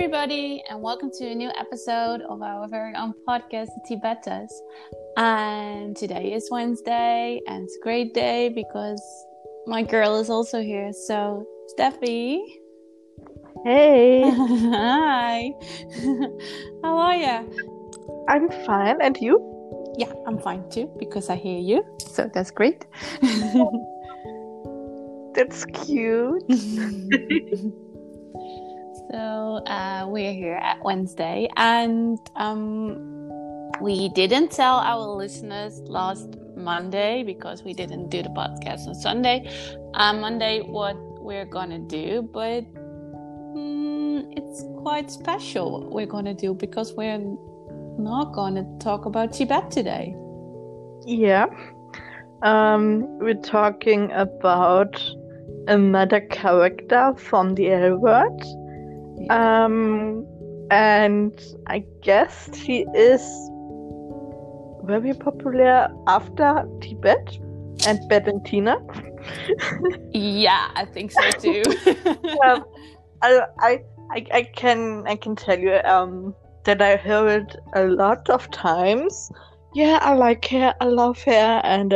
everybody, and welcome to a new episode of our very own podcast, The Tibetas. And today is Wednesday, and it's a great day because my girl is also here. So, Steffi. Hey. Hi. How are you? I'm fine, and you? Yeah, I'm fine too, because I hear you. So that's great. That's cute. So we're here at Wednesday, and we didn't tell our listeners last Monday because we didn't do the podcast on Sunday. Monday, what we're gonna do, but it's quite special what we're gonna do because we're not gonna talk about Tibet today. Yeah. We're talking about another character from the L Word. Yeah. And I guess she is very popular after Tibet and Valentina. Yeah, I think so too. I can tell you that I heard it a lot of times. Yeah, I like her, I love her, and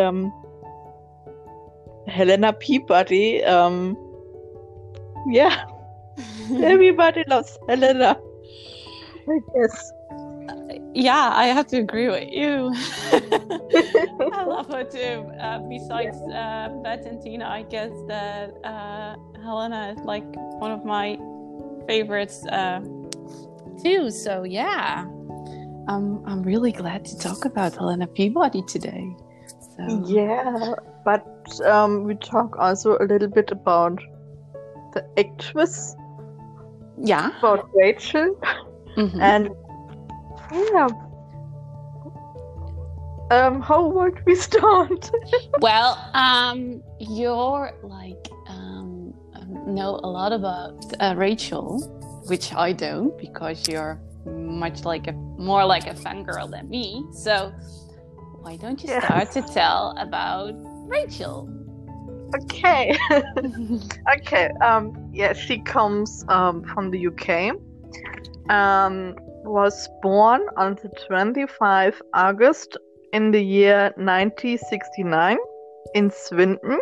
Helena Peabody. Yeah. Everybody loves Helena, I guess. Yeah, I have to agree with you. I love her too. Besides Valentina, I guess that Helena is like one of my favorites too. So yeah, I'm really glad to talk about Helena Peabody today. So. Yeah, but we talk also a little bit about the actress. Yeah. About Rachel. Mm-hmm. And yeah. How would we start? Well, you're like know a lot about Rachel, which I don't, because you're much more like a fangirl than me. So why don't you start to tell about Rachel? Okay. Okay. Yeah, she comes from the UK. Was born on the 25th August in the year 1969 in Swindon.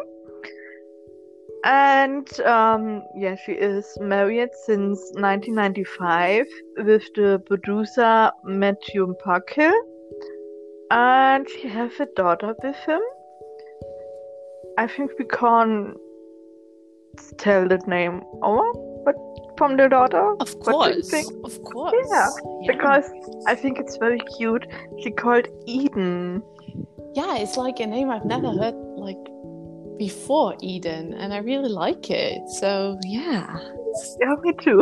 And yeah, she is married since 1995 with the producer Matthew Parkhill. And she has a daughter with him. I think we can't tell the name over, but from the daughter. Of course. Yeah, because I think it's very cute. She called Eden. Yeah, it's like a name I've never heard before, Eden, and I really like it. So yeah. Yeah, me too.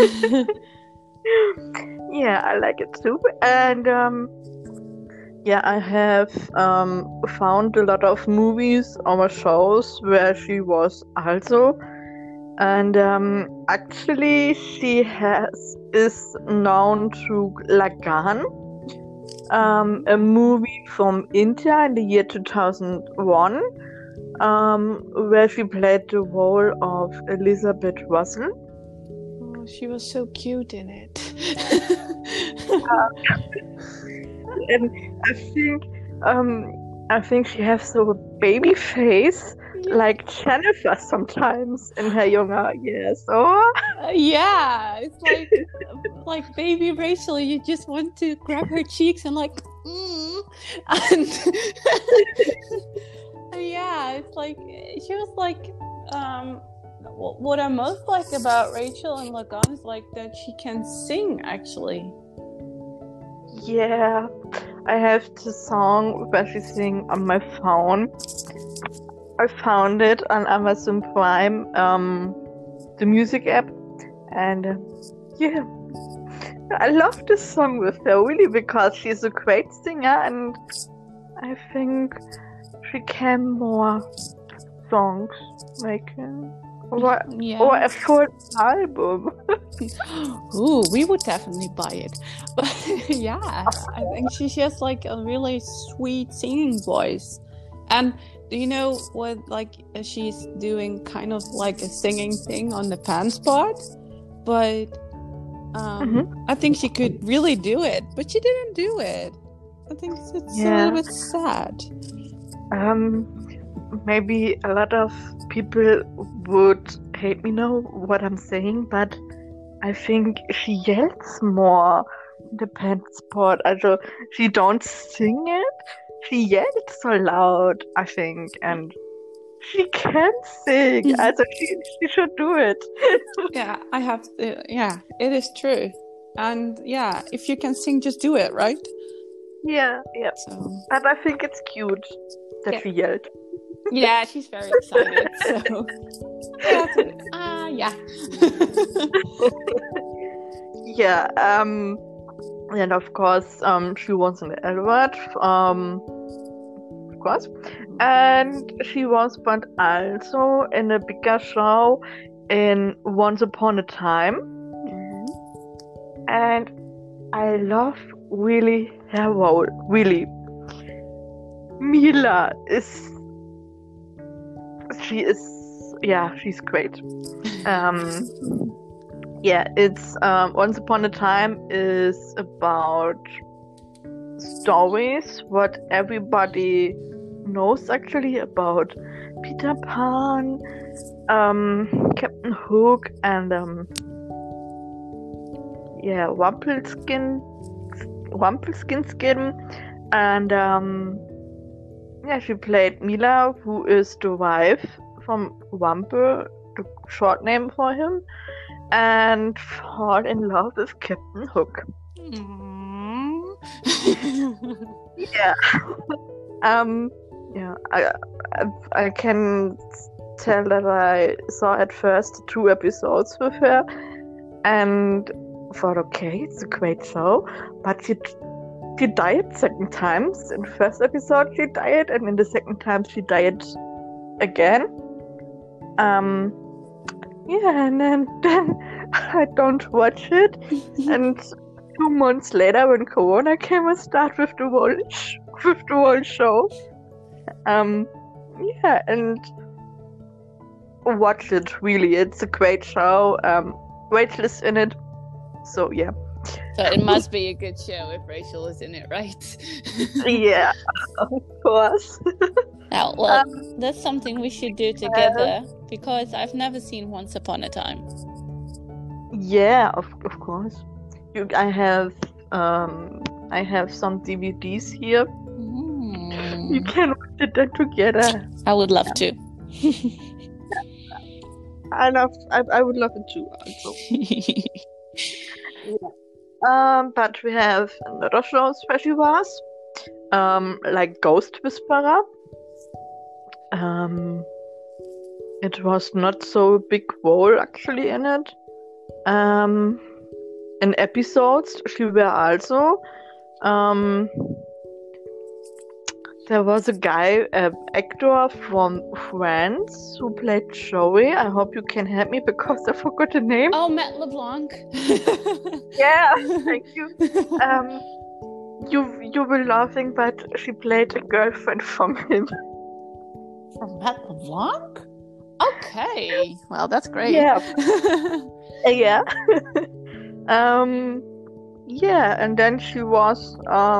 Yeah, I like it too. And yeah, I have found a lot of movies or shows where she was also. And actually, she is known through Lagan, a movie from India in the year 2001, where she played the role of Elizabeth Russell. Oh, she was so cute in it. And I think she has a baby face. Like Jennifer sometimes in her younger years. Oh, yeah, it's like baby Rachel. You just want to grab her cheeks and and yeah, it's like she was like what I most like about Rachel and Lagan is like that she can sing actually. Yeah, I have the song where she sings on my phone. I found it on Amazon Prime, the music app, and yeah, I love this song with her really because she's a great singer, and I think she can more songs making or a full album. Ooh, we would definitely buy it. But yeah, I think she has like a really sweet singing voice, and. Do you know what, she's doing kind of like a singing thing on the pants part? But I think she could really do it, but she didn't do it. I think it's a little bit sad. Maybe a lot of people would hate me now what I'm saying, but I think she yells more in the pants part. Also, she don't sing it. She yells so loud, I think, and she can sing. Also, she should do it. Yeah, it is true. And yeah, if you can sing, just do it, right? Yeah. So, but I think it's cute that she yelled. Yeah, she's very excited. So, yeah. Yeah. And of course, she was in the Edward. Of course, and she was, but also in a bigger show in Once Upon a Time. And I love really her role. Really, Mila she's great. It's Once Upon a Time is about stories what everybody knows actually about Peter Pan, Captain Hook, and Rumpelstiltskin, and she played Mila, who is the wife from Rumpel, the short name for him, and fall in love with Captain Hook. I can tell that I saw at first 2 episodes with her and thought, okay, it's a great show, but she died second times. In the first episode she died, and in the second time she died again. And then I don't watch it, and 2 months later when Corona came, I start with the whole show. And watch it, really. It's a great show. Rachel is in it, so yeah. So it must be a good show if Rachel is in it, right? Yeah, of course. Now, well, that's something we should do together, because I've never seen Once Upon a Time. Yeah, of course. I have some DVDs here. You can watch it then together. I would love to. I would love it too. Also. But we have another shows where she was, like Ghost Whisperer. It was not so big role actually in it. In episodes, she were also. There was a guy, actor from France, who played Joey. I hope you can help me because I forgot the name. Oh, Matt LeBlanc. Yeah, thank you. You were laughing, but she played a girlfriend from him. From Matt LeBlanc? Okay. Well, that's great. Yeah. Yeah. And then she was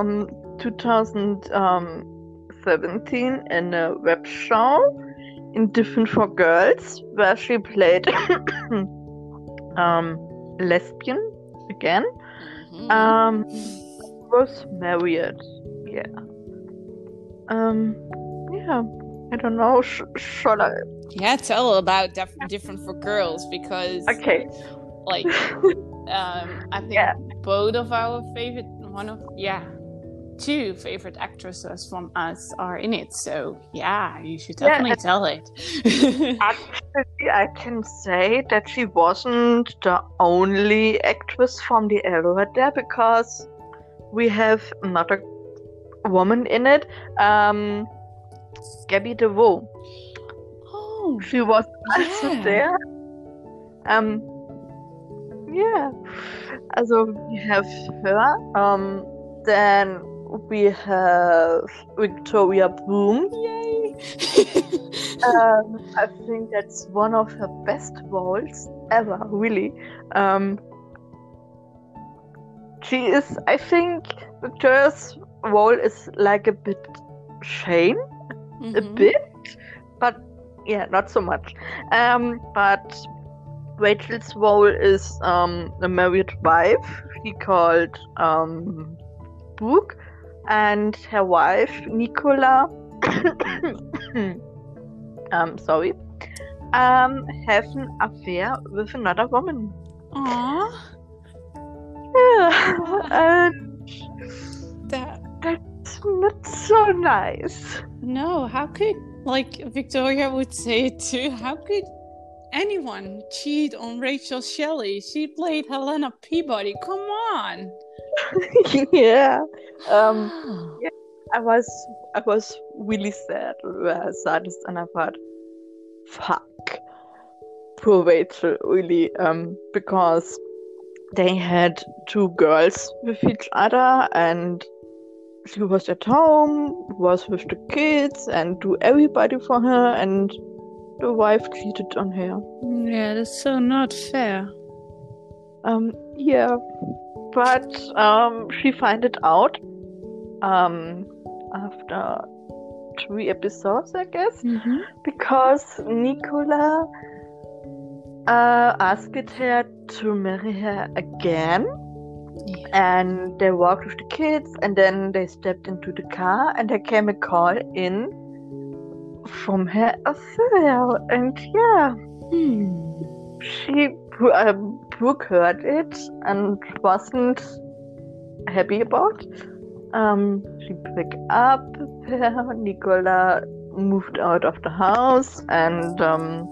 2017 in a web show in Different for Girls, where she played lesbian again. Was married. Yeah. I don't know. Shall I? Yeah, tell about Different for Girls, because okay. Like, I think both of our favorite, two favorite actresses from us are in it. So yeah, you should definitely tell it. Actually, I can say that she wasn't the only actress from the era there, because we have another woman in it, Gabby DeVoe. Oh, she was also there. Also we have her. Then we have Victoria Bloom. Yay! I think that's one of her best roles ever, really. she is. I think Victoria's role is like a bit Shane, a bit, but yeah, not so much. But Rachel's role is a married wife. She called Brooke, and her wife Nicola. Sorry. Have an affair with another woman. Aww. Yeah, That that's not so nice. no, how could Victoria would say it too? How could anyone cheat on Rachel Shelley? She played Helena Peabody. Come on. Yeah. Yeah. I was really sad when I saw this, and I thought, fuck, poor Rachel, really, because they had two girls with each other, and she was at home, was with the kids, and do everybody for her, and the wife cheated on her. Yeah, that's so not fair. Yeah, but she find it out after 3 episodes, I guess, because Nicola asked her to marry her again. Yeah. And they walked with the kids, and then they stepped into the car, and there came a call in from her affair. And yeah, Brooke heard it and wasn't happy about. She broke up. Nicola moved out of the house, and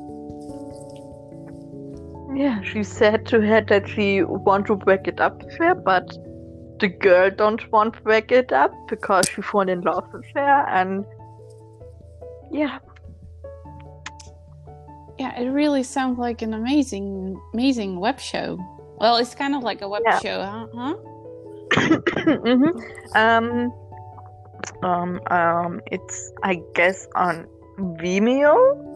yeah, she said to her that she want to break it up with her, but the girl don't want to break it up because she fall in love with her, and yeah. Yeah, it really sounds like an amazing web show. Well, it's kind of like a web show, huh? It's, I guess, on Vimeo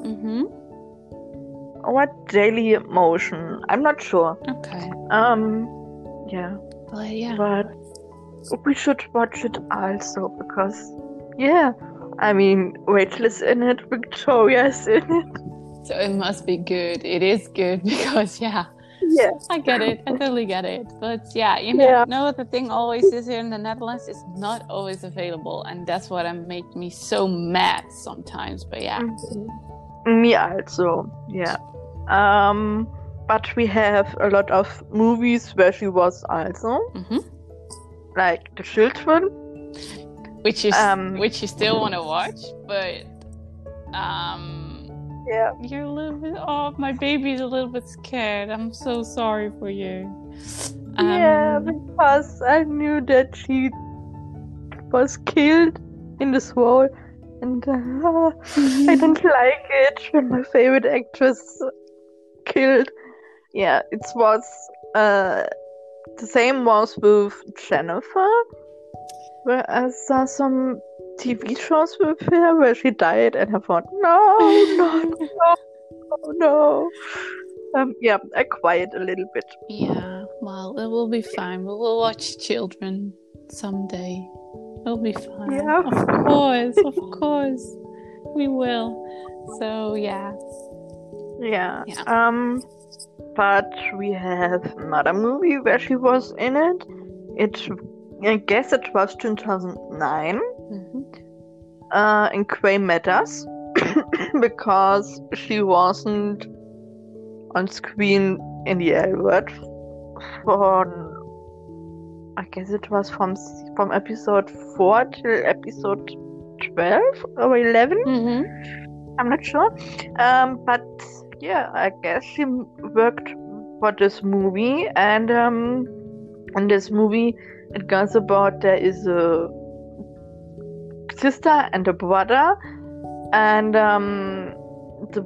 or Daily Motion. I'm not sure. Okay. Yeah. But yeah. But we should watch it also because, yeah, I mean, Rachel is in it, Victoria is in it. So it must be good. It is good because, yeah. Yeah. I get it. I totally get it. But yeah, know the thing always is here in the Netherlands, it's not always available. And that's what make me so mad sometimes. But yeah. Me also, yeah. But we have a lot of movies where she was also. Like The Children. Which you still want to watch, but yeah, you're a little bit my baby's a little bit scared. I'm so sorry for you. Yeah, because I knew that she was killed in this role, and I don't like it when my favorite actress killed. Yeah, it was the same was with Jennifer, where I saw some TV shows with her where she died, and I thought, no. Yeah, I cried a little bit. Yeah, well, it will be fine. We will watch Children someday. It'll be fine. Yeah. Of course, we will. So yeah. Yeah. But we have another movie where she was in it. I guess it was 2009. In Grey Matters, because she wasn't on screen in the L word for, I guess it was from episode 4 till episode 12 or 11. I'm not sure. But yeah, I guess she worked for this movie, and in this movie it goes about there is a sister and a brother, and the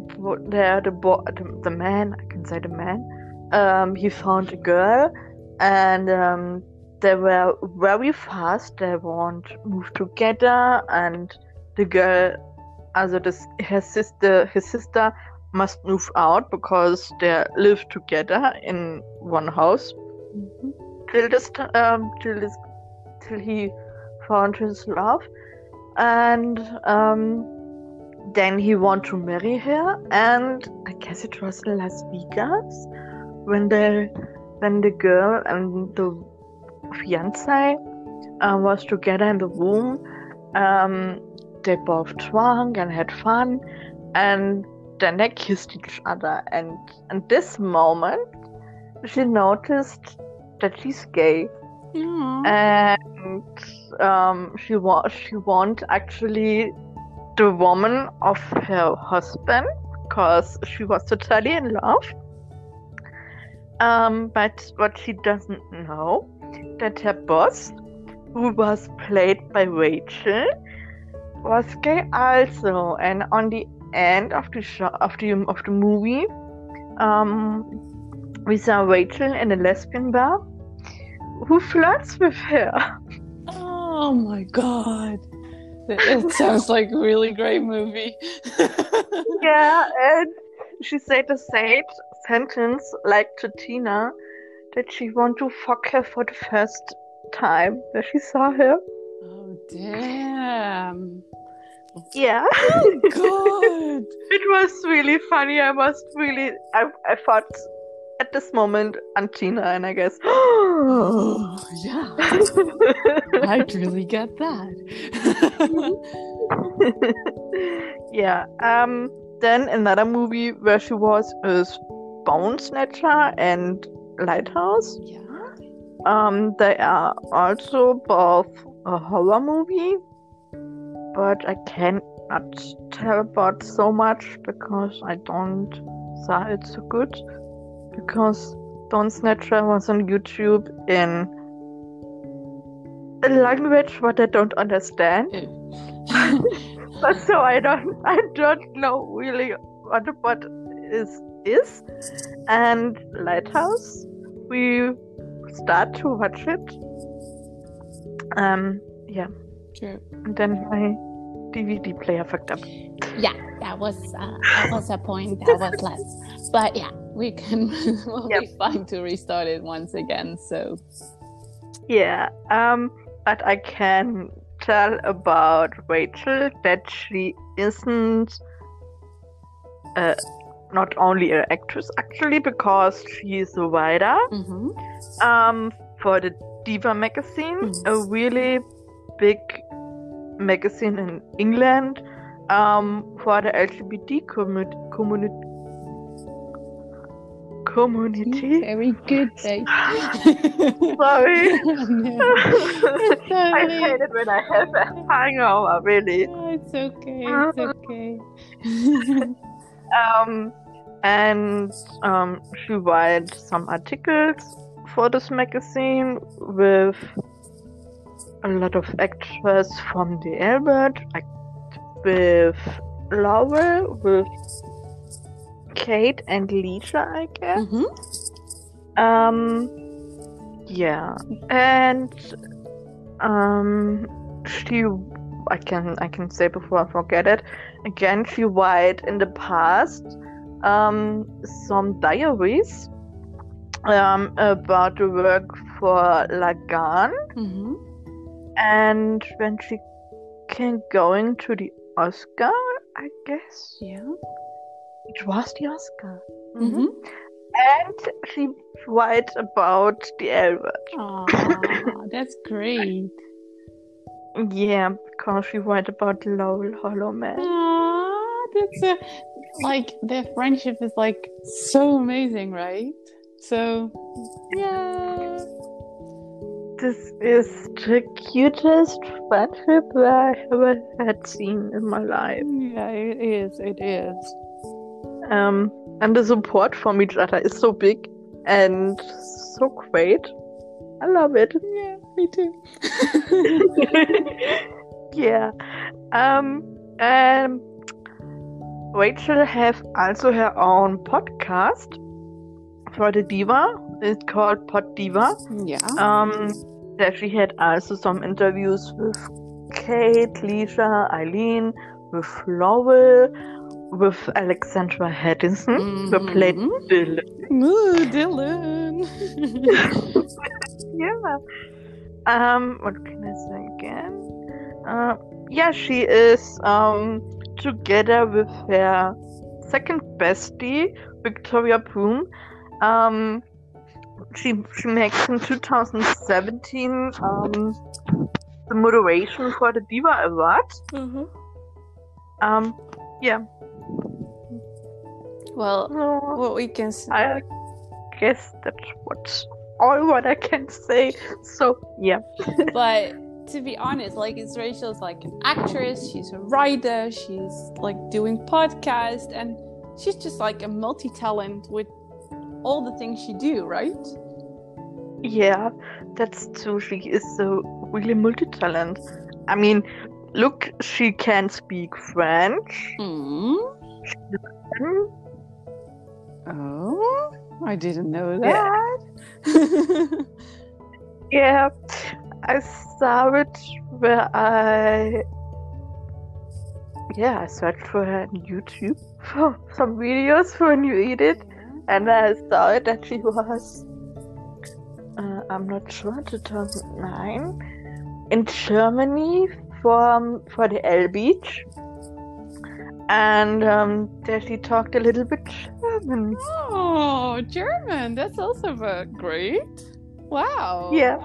man, I can say the man, he found a girl, and they were very fast. They want to move together, and the girl, his sister must move out because they live together in one house. till he found his love, and then he wanted to marry her, and I guess it was in Las Vegas when the girl and the fiance was together in the room. They both drank and had fun, and then they kissed each other. And in this moment, she noticed that she's gay, and she want actually the woman of her husband because she was totally in love. But what she doesn't know, that her boss, who was played by Rachel, was gay also. And on the end of the movie, we saw Rachel in a lesbian bar who flirts with her. Oh my god. It sounds like a really great movie. Yeah, and she said the same sentence like to Tina, that she want to fuck her for the first time that she saw her. Oh damn. Yeah. Oh god. It was really funny. I thought at this moment on Tina, and I guess Oh yeah. I'd really get that. yeah. Then another movie where she was is Bone Snatcher and Lighthouse. Yeah. They are also both a horror movie, but I cannot tell about so much because I don't saw it so good. Because Bone Snatcher was on YouTube in a language what I don't understand. But so I don't know really what is. And Lighthouse, we start to watch it. Yeah. True. And then my DVD player fucked up. Yeah, that was a point. That was less. But yeah, we'll be fine to restart it once again. So yeah. But I can tell about Rachel that she isn't not only an actress actually, because she's a writer for the Diva magazine, a really big magazine in England for the LGBT community. Very good, babe. Sorry. No, I hate it when I have a hangover, really. Oh, it's okay. It's okay. And she writes some articles for this magazine with a lot of actors from the Albert, like with Laurel, with Kate and Lisa, I guess. Yeah, and I can say before I forget it again. She wrote in the past some diaries about the work for Lagan, and when she came going to the Oscar, I guess. Yeah. It was the Oscar. And she wrote about the Albert. Aw, that's great. Yeah, because she wrote about the Lowell Hollow Man. Aw, that's like their friendship is like so amazing, right? So, yeah. This is the cutest friendship that I ever had seen in my life. Yeah, it is. It is. And the support from each other is so big and so great. I love it. Yeah, me too. Yeah. Rachel have also her own podcast for the Diva. It's called Pod Diva. Yeah. That she had also some interviews with Kate, Lisa, Eileen, with Lowell, with Alexandra Haddison, who played Dylan. Ooh, Dylan. Yeah. What can I say again? Yeah, she is together with her second bestie, Victoria Broom. She makes in 2017 the moderation for the Diva Award. Yeah. Well, No, what we can say. I guess that's all what I can say. So yeah. But to be honest, like, it's Rachel's like an actress, she's a writer, she's like doing podcasts, and she's just like a multi-talent with all the things she do, right? Yeah, that's true. She is so really multi-talent. I mean, look, she can speak French. She can- Oh, I didn't know that. Yeah, I saw it where I searched for her on YouTube for some videos for New Edit, and I saw it that she was, I'm not sure, 2009 in Germany for the L Beach, and there she talked a little bit German. Oh, German. That's also great. Wow. Yeah.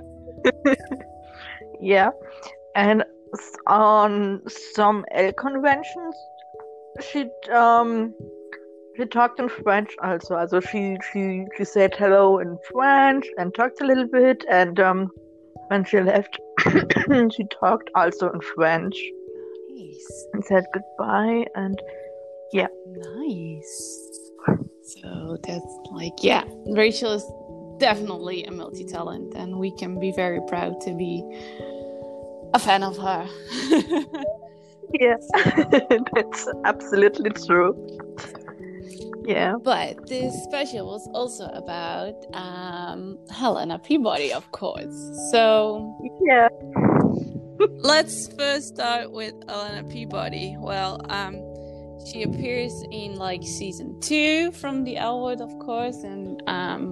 Yeah, and on some L conventions, she talked in French also. Also she said hello in French and talked a little bit, and when she left, she talked also in French Nice. and said goodbye, and yeah. Nice. So that's like, yeah, Rachel is definitely a multi-talent, and we can be very proud to be a fan of her. Yeah, that's absolutely true. Yeah. But this special was also about Helena Peabody, of course. So Yeah. let's first start with Helena Peabody. Well, she appears in like season 2 from the Elwood, of course, and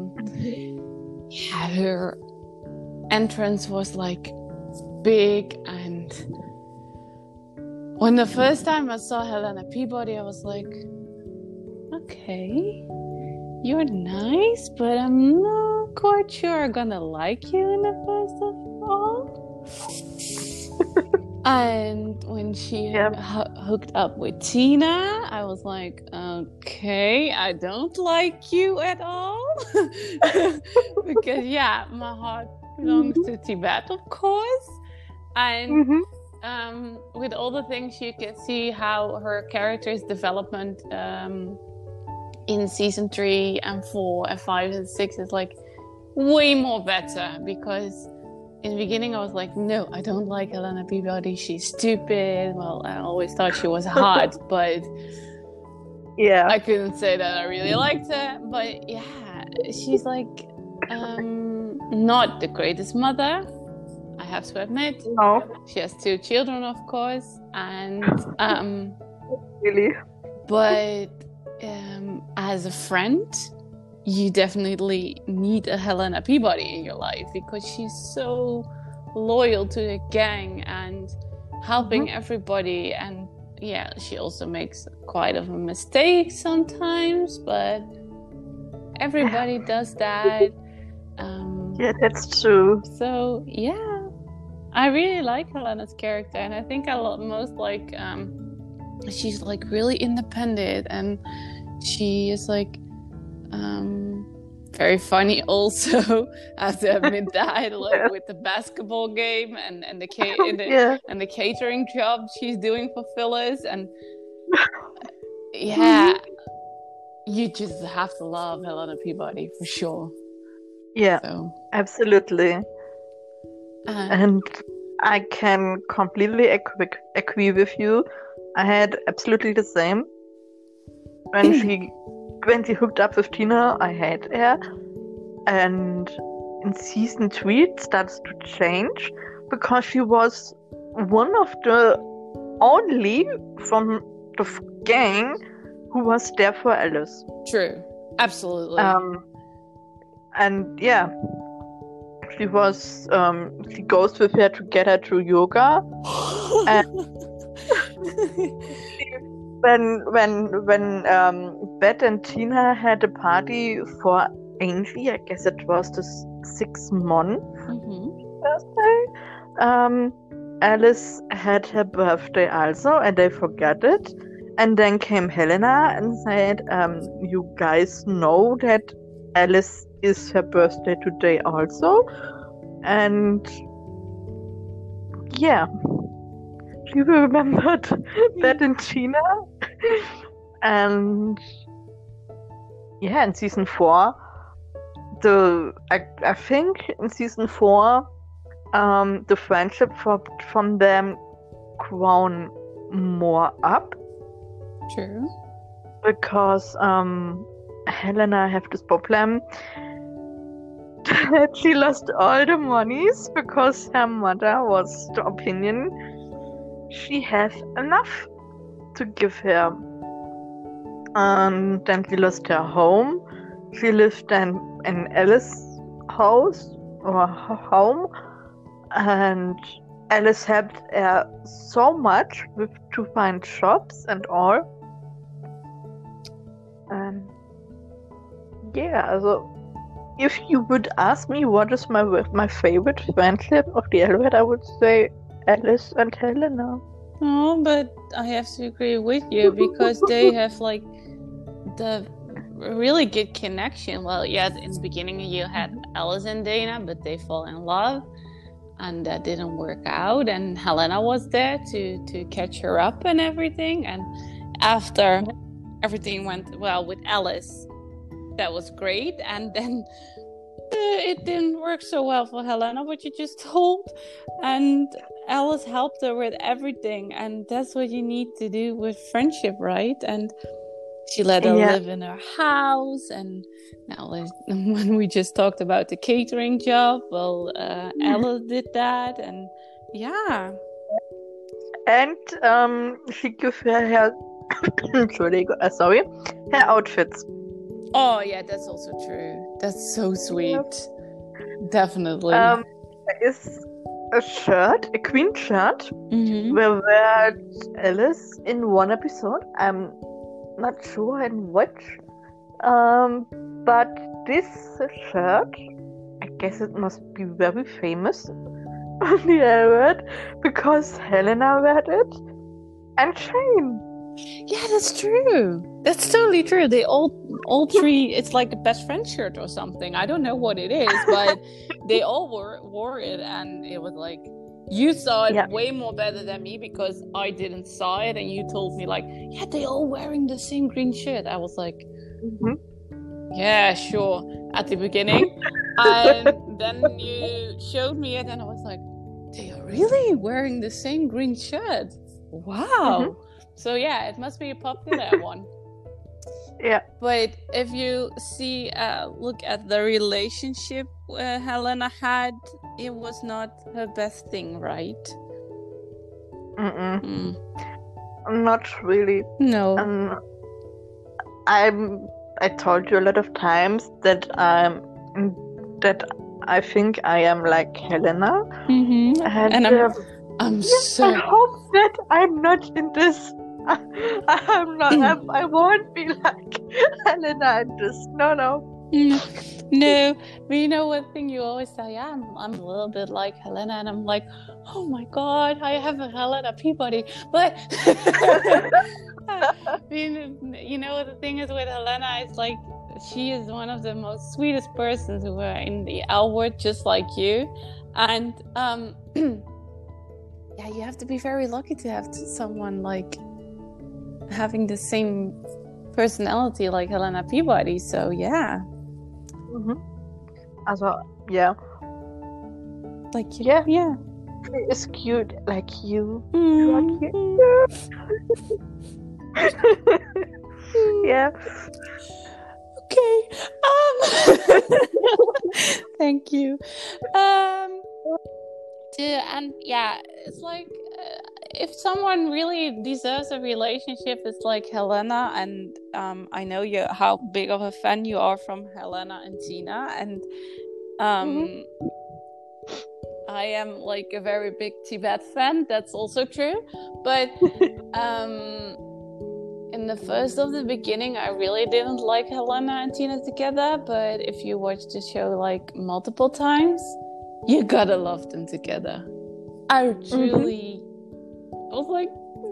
yeah, her entrance was like big, and when the first time I saw Helena Peabody, I was like, okay, you're nice, but I'm not quite sure I'm gonna like you in the first of all. And when she hooked up with Tina, I was like, okay, I don't like you at all. Because, yeah, my heart belongs to Tibet, of course. And with all the things, you can see how her character's development in season 3 and 4 and 5 and 6 is like way more better, because in the beginning I was like, no, I don't like Helena Peabody, she's stupid. Well, I always thought she was hot, but yeah, I couldn't say that I really liked her. But yeah, she's like not the greatest mother, I have to admit. No, she has 2 children, of course, and really. But as a friend, you definitely need a Helena Peabody in your life, because she's so loyal to the gang and helping everybody. And yeah, she also makes quite of a mistake sometimes, but everybody does that. Yeah, that's true. So yeah, I really like Helena's character, and I think I most like she's like really independent, and she is like very funny also. I have to admit that, like with the basketball game and the catering job she's doing for Phyllis, and yeah, you just have to love Helena Peabody for sure. Yeah, so. Absolutely. And I can completely agree with you. I had absolutely the same. When she hooked up with Tina, I hated her. And in season 3, it starts to change, because she was one of the only from the gang who was there for Alice. True. Absolutely. And yeah, she goes with her to get her to yoga. And when Beth and Tina had a party for Angie, I guess it was the 6th-month birthday. Alice had her birthday also, and they forgot it. And then came Helena and said, "You guys know that Alice is her birthday today also," and yeah. She remembered that in Tina. And yeah, in season 4, I think in season 4, the friendship from them grown more up. True. Because Helena have this problem that she lost all the monies because her mother was the opinion she has enough to give her. Then she lost her home. She lived in Alice's house or home, and Alice helped her so much to find jobs and all. Yeah, also, if you would ask me what is my favorite friendship of the Elvet, I would say Alice and Helena. Oh, but I have to agree with you because they have like the really good connection. Well, yes, in the beginning you had Alice and Dana, but they fall in love and that didn't work out. And Helena was there to catch her up and everything. And after everything went well with Alice, that was great. And then it didn't work so well for Helena, what you just told. And Alice helped her with everything. And that's what you need to do with friendship, right? And she let her live in her house. And now when we just talked about the catering job, well, Alice did that. And yeah. And she gave her her outfits. Oh, yeah, that's also true. That's so sweet. Yep. Definitely. There is a shirt, a Queen shirt, where Alice in one episode. I'm not sure in which. But this shirt, I guess it must be very famous on the Elvet because Helena wear it and Shane. Yeah, that's true. That's totally true. They all three, it's like a best friend shirt or something. I don't know what it is, but they all wore it, and it was like, you saw it way more better than me because I didn't saw it, and you told me like, yeah, they all wearing the same green shirt. I was like, yeah, sure, at the beginning. And then you showed me it, and I was like, they are really wearing the same green shirt. Wow. So yeah, it must be a popular one. Yeah. But if you see, look at the relationship Helena had, it was not her best thing, right? Not really. No. I told you a lot of times that I think I am like Helena. And I'm so. I hope that I'm not in this. I'm not. I won't be like Helena in this. No. No, but you know one thing you always say, yeah, I'm a little bit like Helena, and I'm like, oh my god, I have a Helena Peabody. But you know the thing is with Helena, it's like she is one of the most sweetest persons who are in the L Word, just like you, and yeah, you have to be very lucky to have someone like having the same personality like Helena Peabody. So yeah. Also, yeah. Like you. Yeah. It's cute like you. Yeah. Okay. Thank you. And yeah, it's like if someone really deserves a relationship, it's like Helena. And I know how big of a fan you are from Helena and Tina, and I am like a very big Tibet fan. That's also true. But in the first of the beginning, I really didn't like Helena and Tina together. But if you watch the show like multiple times, you gotta love them together. I truly was like,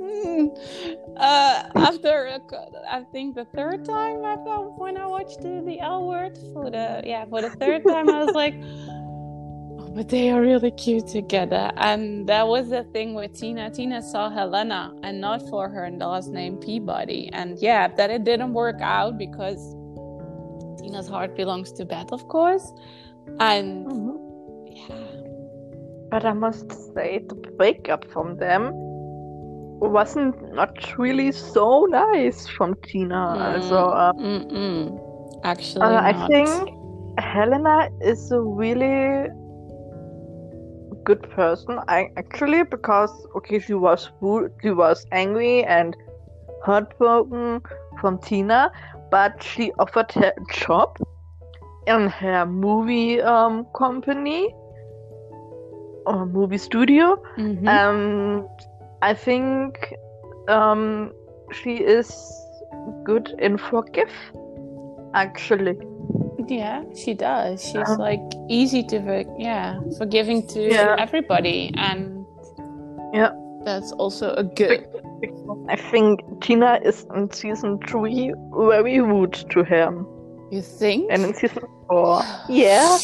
after I think the third time I felt when I watched the L Word for the third time, I was like, oh, but they are really cute together. And that was the thing with Tina. Tina saw Helena and not for her last name Peabody. And yeah, that it didn't work out because Tina's heart belongs to Beth, of course. And yeah. But I must say, the breakup from them wasn't not really so nice from Tina. Actually, I think Helena is a really good person. Because she was angry and heartbroken from Tina, but she offered her a job in her movie company or movie studio, and I think she is good in forgive, actually. Yeah, she does. She's like easy to forgiving to everybody, and that's also a good. I think Tina is in season 3 very rude to him. You think? And in season 4, yeah.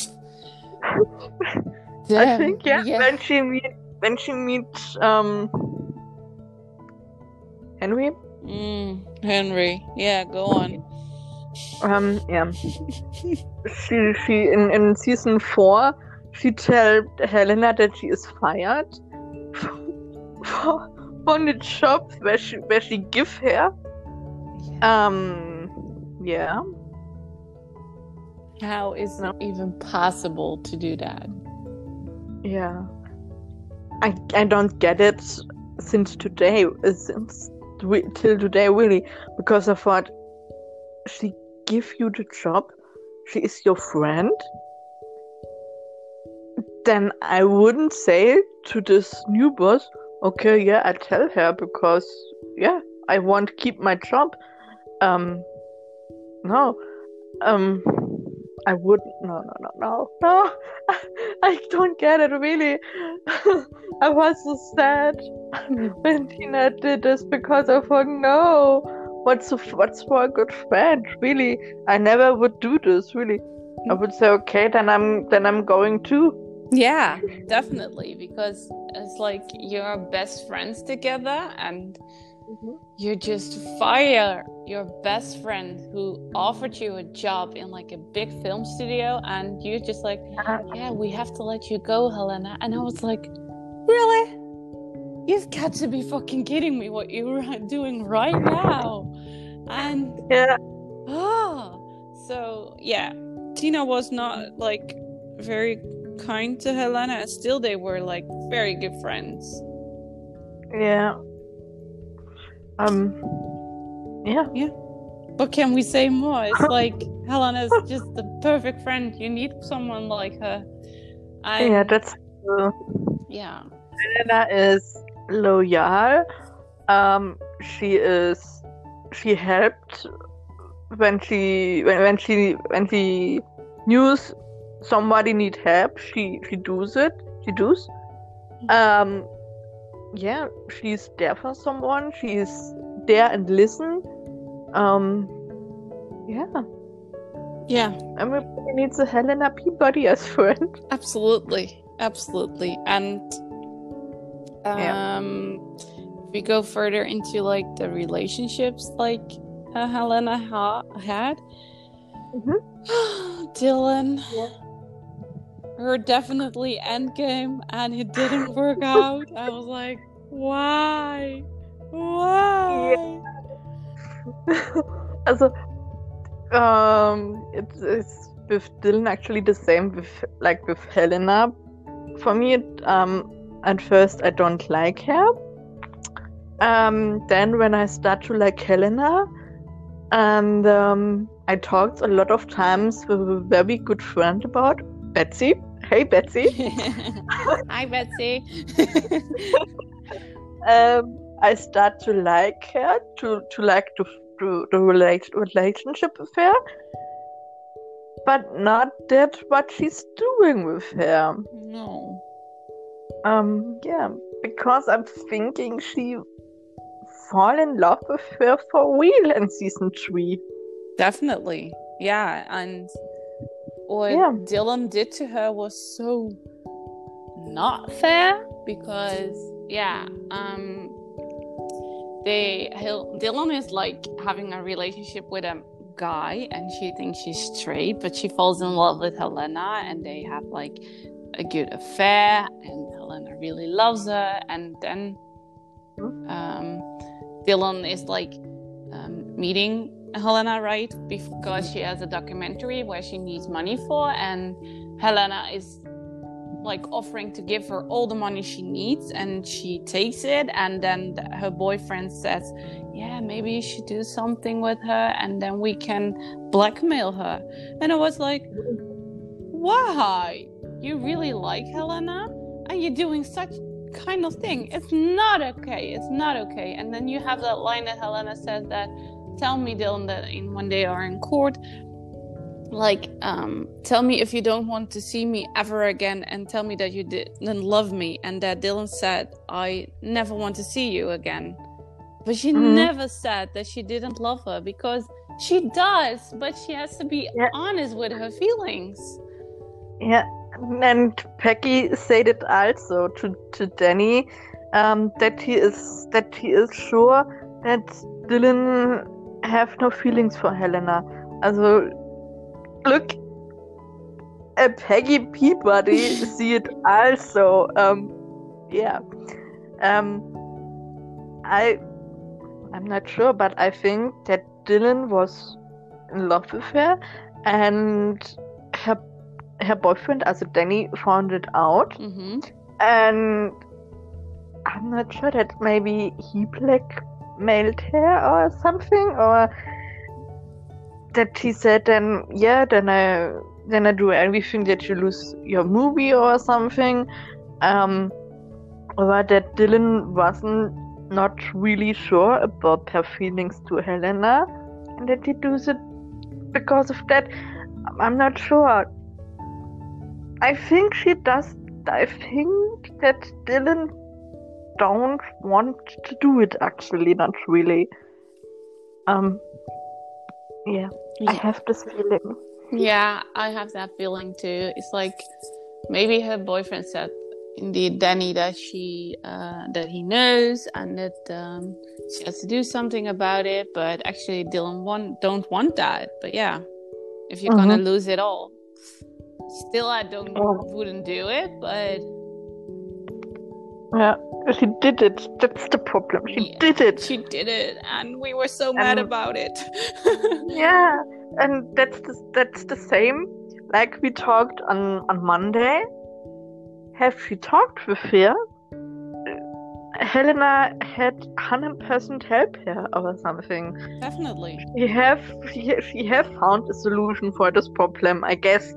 I think when she meets Henry. Henry, yeah, go on. She in season 4 she told Helena that she is fired for the job where she give her. How is it even possible to do that? Yeah, I don't get it till today, really, because I thought she give you the job, she is your friend, then I wouldn't say to this new boss, okay, I tell her because I want to keep my job. I wouldn't. No. I don't get it, really. I was so sad when Tina did this because I thought, no, what's for a good friend, really? I never would do this, really. I would say, okay, then I'm going to. Yeah, definitely, because it's like you're best friends together, and you just fire your best friend who offered you a job in like a big film studio, and you're just like, we have to let you go, Helena. And I was like, really? You've got to be fucking kidding me what you're doing right now. And so Tina was not like very kind to Helena, and still they were like very good friends. What can we say more? It's like Helena's just the perfect friend. You need someone like her. That's true. Helena is loyal. She helped when she knew somebody need help. She does it. She's there for someone. She's there and listen. Everybody needs a Helena Peabody as friend. Absolutely. And if we go further into like the relationships like Helena had, Dylan, her definitely endgame, and it didn't work out. I was like, why? Also, it's with Dylan actually the same with Helena. For me, at first I don't like her. Then when I start to like Helena, and I talked a lot of times with a very good friend about Betsy, Hey, Betsy. Hi, Betsy. I start to like her, to like the relationship with her, but not that what she's doing with her. No. Yeah, because I'm thinking she fall in love with her for real in season 3. Definitely. Yeah, and what Dylan did to her was so not fair because Dylan is like having a relationship with a guy and she thinks she's straight, but she falls in love with Helena and they have like a good affair and Helena really loves her, and then Dylan is like meeting Helena, right? Because she has a documentary where she needs money for, and Helena is like offering to give her all the money she needs, and she takes it, and then her boyfriend says, yeah, maybe you should do something with her and then we can blackmail her. And I was like, why? You really like Helena and you're doing such kind of thing. It's not okay. It's not okay. And then you have that line that Helena says that, tell me, Dylan, that when they are in court, like, tell me if you don't want to see me ever again and tell me that you didn't love me. And that Dylan said, I never want to see you again. But she never said that she didn't love her, because she does, but she has to be honest with her feelings. Yeah, and Peggy said it also to Danny, that he is sure that Dylan have no feelings for Helena. Also, look, Peggy Peabody see it also. I'm not sure, but I think that Dylan was in love with her, and her boyfriend, also Danny, found it out, and I'm not sure that maybe he blackmailed her or something, or that he said then I do everything that you lose your movie or something, or that Dylan wasn't not really sure about her feelings to Helena, and that he does it because of that. I'm not sure. I think she does. I think that Dylan don't want to do it, actually, not really. I have this feeling. Yeah, I have that feeling too. It's like maybe her boyfriend said, indeed, Danny, that he knows and that she has to do something about it. But actually, Dylan don't want that. But yeah, if you're gonna lose it all, still, I wouldn't do it. But yeah, she did it. That's the problem. She did it. She did it, and we were so mad about it. Yeah, and that's the same. Like we talked on Monday. Have she talked with her? Helena had 100% help her or something. Definitely. She have found a solution for this problem, I guess.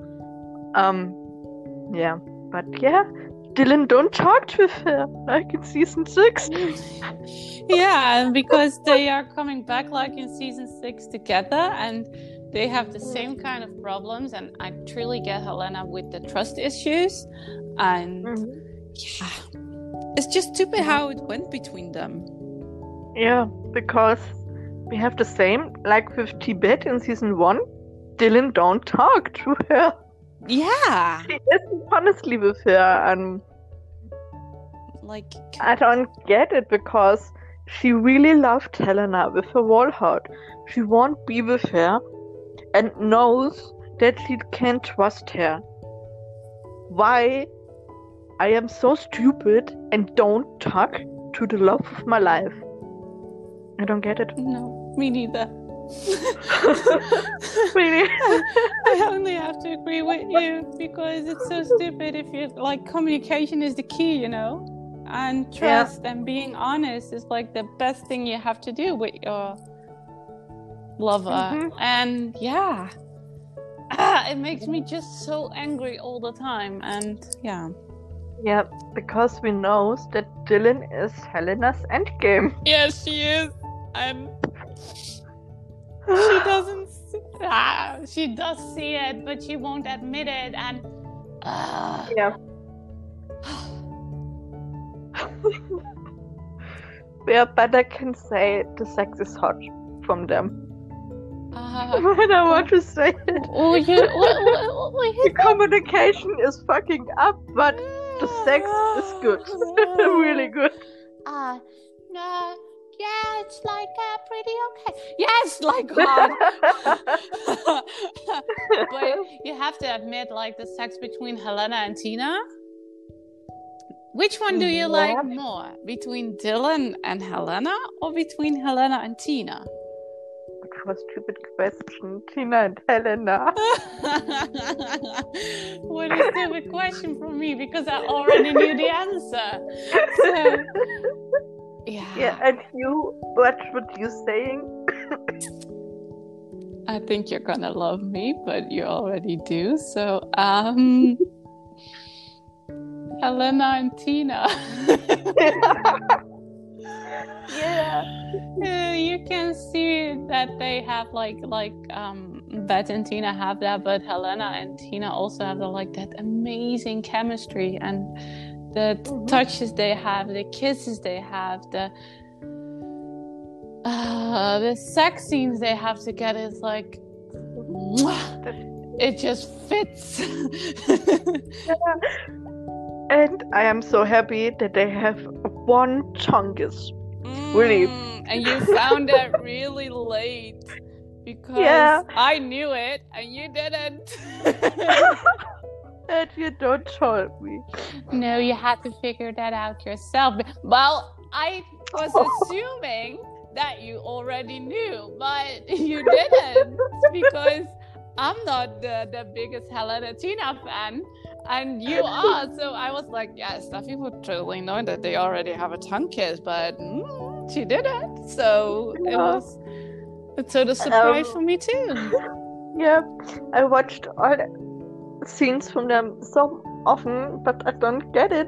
But Dylan don't talk with her like in season 6. Yeah, because they are coming back like in season 6 together, and they have the same kind of problems. And I truly get Helena with the trust issues, and it's just stupid how it went between them. Yeah, because we have the same, like with Tibet in season 1. Dylan don't talk to her. Yeah. She isn't honestly with her, and like, I don't get it, because she really loved Helena with her whole heart. She won't be with her and knows that she can trust her. Why I am so stupid and don't talk to the love of my life. I don't get it. No, me neither. Really? I only have to agree with you, because it's so stupid. If you like, communication is the key, and trust and being honest is like the best thing you have to do with your lover. And it makes me just so angry all the time. And yeah. Yeah, because we know that Dylan is Helena's endgame. Yes, she is. And she doesn't. She does see it, but she won't admit it. And Yeah. Yeah, but I can say the sex is hot from them. I don't want to say it. The communication is fucking up, but the sex is good. Really good. No, yeah, it's like pretty okay. Yes, like hot. But you have to admit, like the sex between Helena and Tina. Which one do you like more? Between Dylan and Helena, or between Helena and Tina? What a stupid question. Tina and Helena. What a stupid question for me, because I already knew the answer. So, yeah, and you, what you saying? I think you're gonna love me, but you already do. So, Helena and Tina. Yeah. You can see that they have like Bette and Tina have that, but Helena and Tina also have that amazing chemistry, and the touches they have, the kisses they have, the sex scenes they have together is like, it just fits. Yeah. And I am so happy that they have one Chungus. Really. And you found that really late, because I knew it and you didn't. And you don't tell me. No, you had to figure that out yourself. Well, I was assuming that you already knew, but you didn't, because I'm not the biggest Helena Tina fan, and you are. So I was like, yeah, Steffi would totally know that they already have a tongue kiss, but she didn't. So it was a total surprise for me too. Yeah, I watched all scenes from them so often, but I don't get it.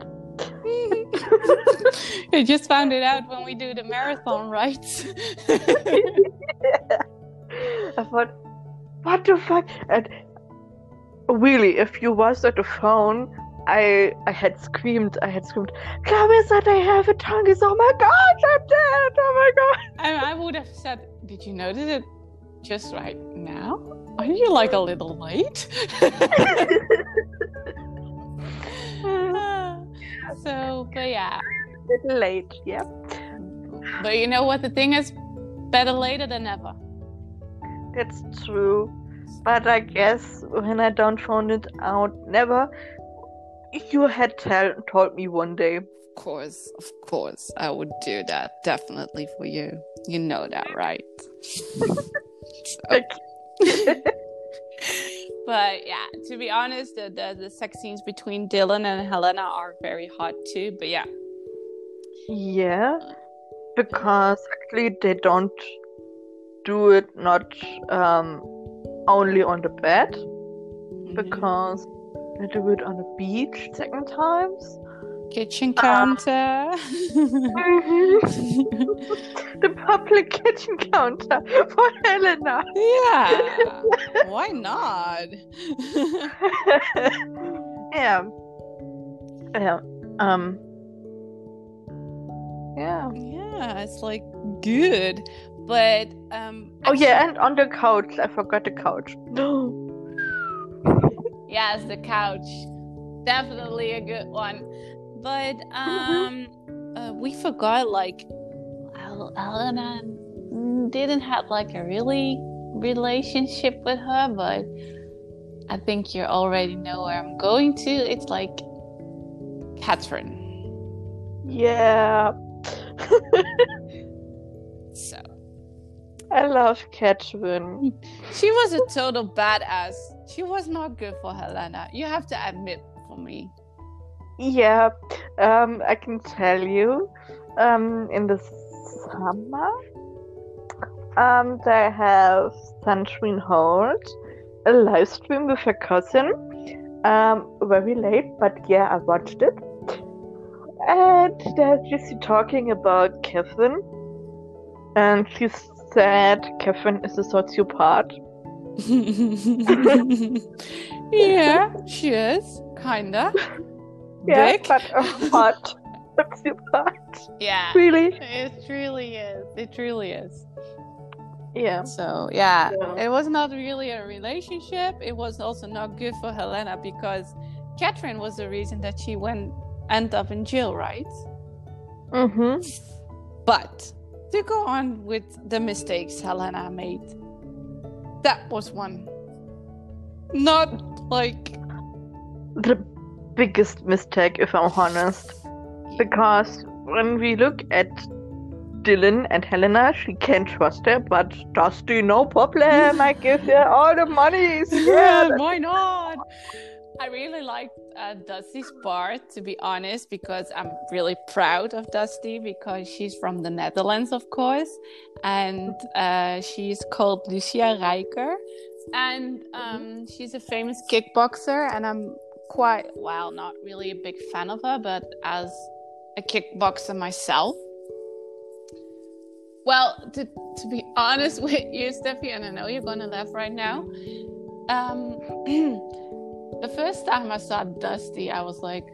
You just found it out when we do the marathon, right? Yeah. I thought, what the fuck? And really, if you was at the phone, I had screamed, Clarissa, they have a tongue. Oh my god, I'm dead. Oh my god. I would have said, did you notice it just right now? Are you like a little late? So, but yeah. A little late, yeah. But you know what the thing is? Better later than never. That's true. But I guess when I don't find it out, never. You had told me one day. Of course, I would do that definitely for you. You know that, right? But yeah, to be honest, the sex scenes between Dylan and Helena are very hot too. But yeah. Yeah, because actually they don't do it not only on the bed, because they do it on the beach second times. Kitchen counter. The public kitchen counter for Helena. Yeah. Why not? Yeah. Yeah. Yeah, it's like good. But and on the couch. I forgot the couch. No. Yes, the couch. Definitely a good one. But we forgot, Helena didn't have a really relationship with her, but I think you already know where I'm going to. It's Catherine. Yeah. So I love Catherine. She was a total badass. She was not good for Helena. You have to admit for me. Yeah, I can tell you, in the summer, they have Sunshine Hold, a live stream with her cousin. Very late, but yeah, I watched it. And they're just talking about Kevin. And she said Kevin is a sociopath. Yeah, she is, kinda. Yeah, Big. but a hot sociopath. Yeah. Really? It really is. It really is. Yeah. So Yeah. it was not really a relationship. It was also not good for Helena because Catherine was the reason that she ended up in jail, right? Mm-hmm. But to go on with the mistakes Helena made, that was one. Not like The biggest mistake, if I'm honest. Because when we look at Dylan and Helena, she can't trust her, but Dusty, no problem. I give you all the money. yeah, why not? I really liked Dusty's part, to be honest, because I'm really proud of Dusty because she's from the Netherlands, of course, and she's called Lucia Rijker, and she's a famous kickboxer, and I'm not really a big fan of her, but as a kickboxer myself. Well, to be honest with you, Steffi, and I know you're gonna laugh right now. The first time I saw Dusty, I was like,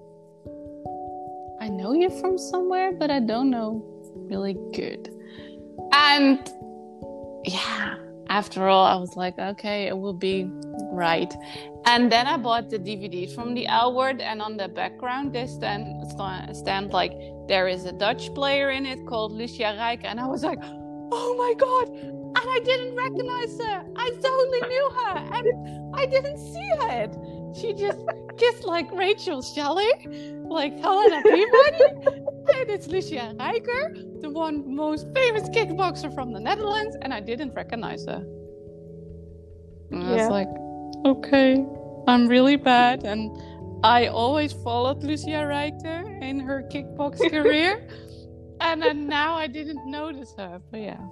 I know you from somewhere, but I don't know really good. And yeah, after all, I was like, okay, it will be right. And then I bought the DVD from the L Word, and on the background they stand like there is a Dutch player in it called Lucia Rijker, and I was like, oh my god! And I didn't recognize her. I totally knew her, and I didn't see her. She just like Rachel Shelley, like Helena Peabody, and it's Lucia Rijker, the one most famous kickboxer from the Netherlands, and I didn't recognize her. And I was like, okay, I'm really bad, and I always followed Lucia Rijker in her kickbox career, and then now I didn't notice her, but yeah.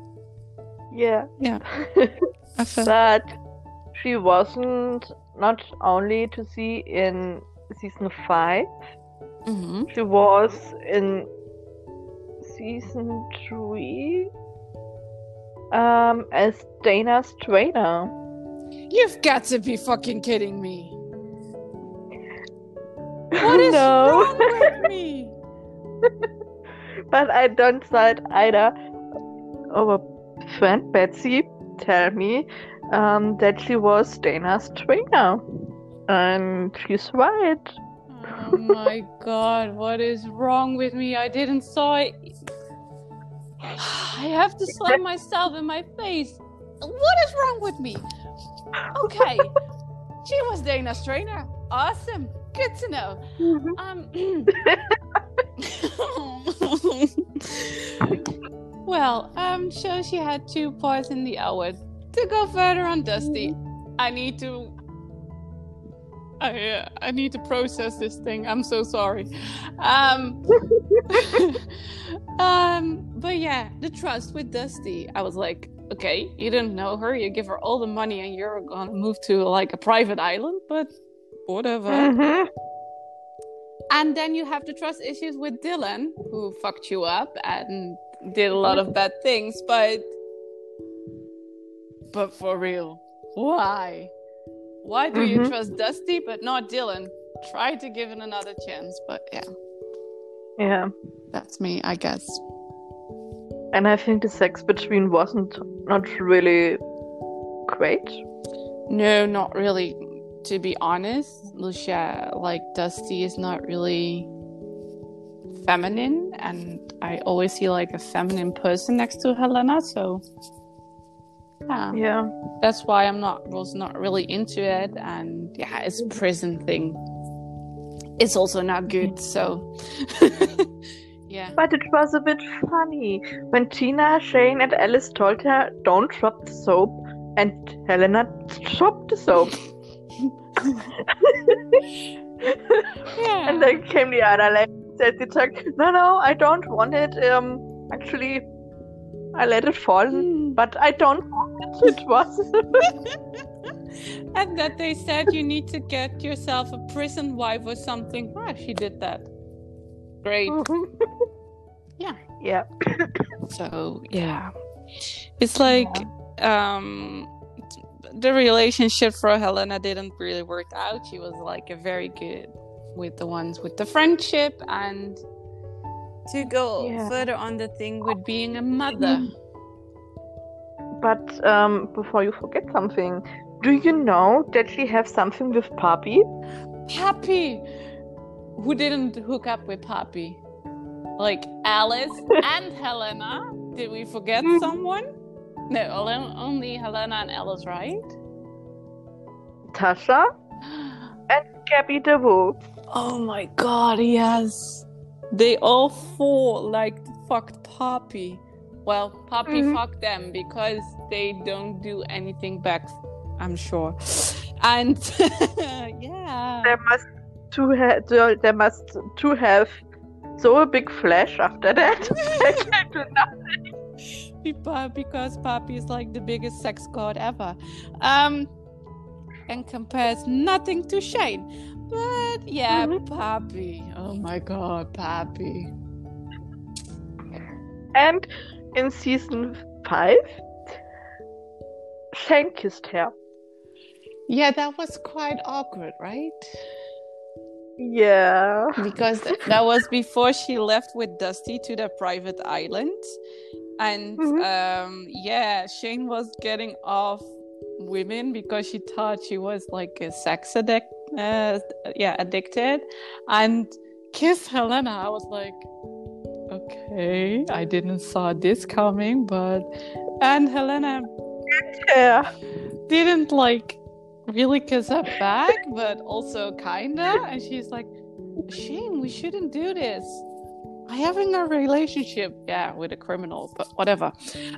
But she wasn't not only to see in season 5, she was in season 3 as Dana's trainer. You've got to be fucking kidding me. What is wrong with me? But I don't saw it either. Our friend Betsy tell me that she was Dana's trainer. And she's right. Oh my god, what is wrong with me? I didn't saw it. I have to slap myself in my face. What is wrong with me? Okay, she was Dana's trainer. Awesome, good to know. Well, so she had 2 parts in the hour. To go further on Dusty, I need to process this thing. I'm so sorry. But yeah, the trust with Dusty. I was like, okay, you didn't know her. You give her all the money, and you're gonna move to like a private island. But whatever. And then you have the trust issues with Dylan, who fucked you up and did a lot of bad things. But for real, why? Why do you trust Dusty but not Dylan? Try to give it another chance, but yeah, that's me, I guess. And I think the sex between wasn't not really great. No, not really. To be honest, Lucia, like Dusty, is not really feminine, and I always see like a feminine person next to Helena, so yeah. That's why was not really into it, and yeah, it's a prison thing. It's also not good, so yeah. But it was a bit funny when Tina, Shane, and Alice told her, "Don't drop the soap," and Helena dropped the soap. Yeah. And then came the other lady and said, "No, I don't want it. Actually, I let it fall, but I don't want it. It was." And that they said you need to get yourself a prison wife or something. Ah, she did that. Great. Yeah. Yeah. So yeah, it's like the relationship for Helena didn't really work out. She was like a very good with the ones with the friendship, and to go further on the thing with being a mother. But before you forget something, do you know that she has something with Papi? Papi! Who didn't hook up with Papi? Like Alice and Helena? Did we forget someone? No, only Helena and Alice, right? Tasha and Gabby DeVoe. Oh my god, yes. They all four like fucked Papi. Well, Papi fucked them because they don't do anything back, I'm sure. And yeah. They must have so a big flash after that. They can do nothing. Because Papi is like the biggest sex god ever. And compares nothing to Shane. But yeah, Papi. Oh my god, Papi. And in season 5, Shane kissed her. Yeah, that was quite awkward, right? Yeah. Because that was before she left with Dusty to the private island. And Shane was getting off women because she thought she was like a sex addicted, and kissed Helena. I was like, okay, I didn't saw this coming, and Helena didn't like really kiss her back, but also kinda, and she's like, Shane, we shouldn't do this. I'm having a relationship, with a criminal, but whatever.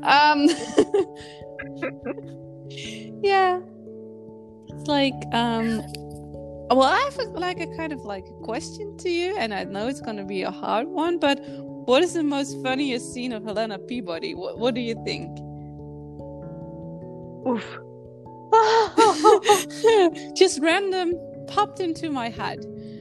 Yeah, it's like, well, I have a kind of like a question to you, and I know it's gonna be a hard one, but what is the most funniest scene of Helena Peabody? What do you think? Oof. Just random popped into my head.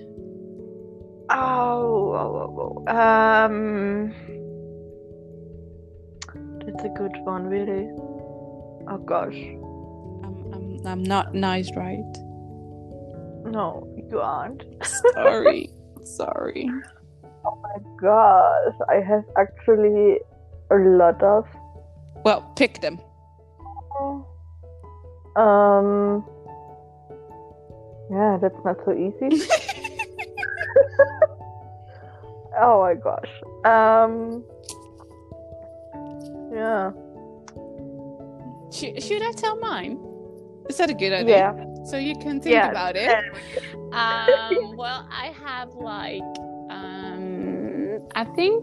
That's a good one, really. Oh gosh. I'm not nice, right? No, you aren't. Sorry. Oh my gosh, I have actually a lot of. Well, pick them. Yeah, that's not so easy. Oh my gosh. Yeah. Should I tell mine? Is that a good idea? Yeah. So you can think about it. Well, I have like, I think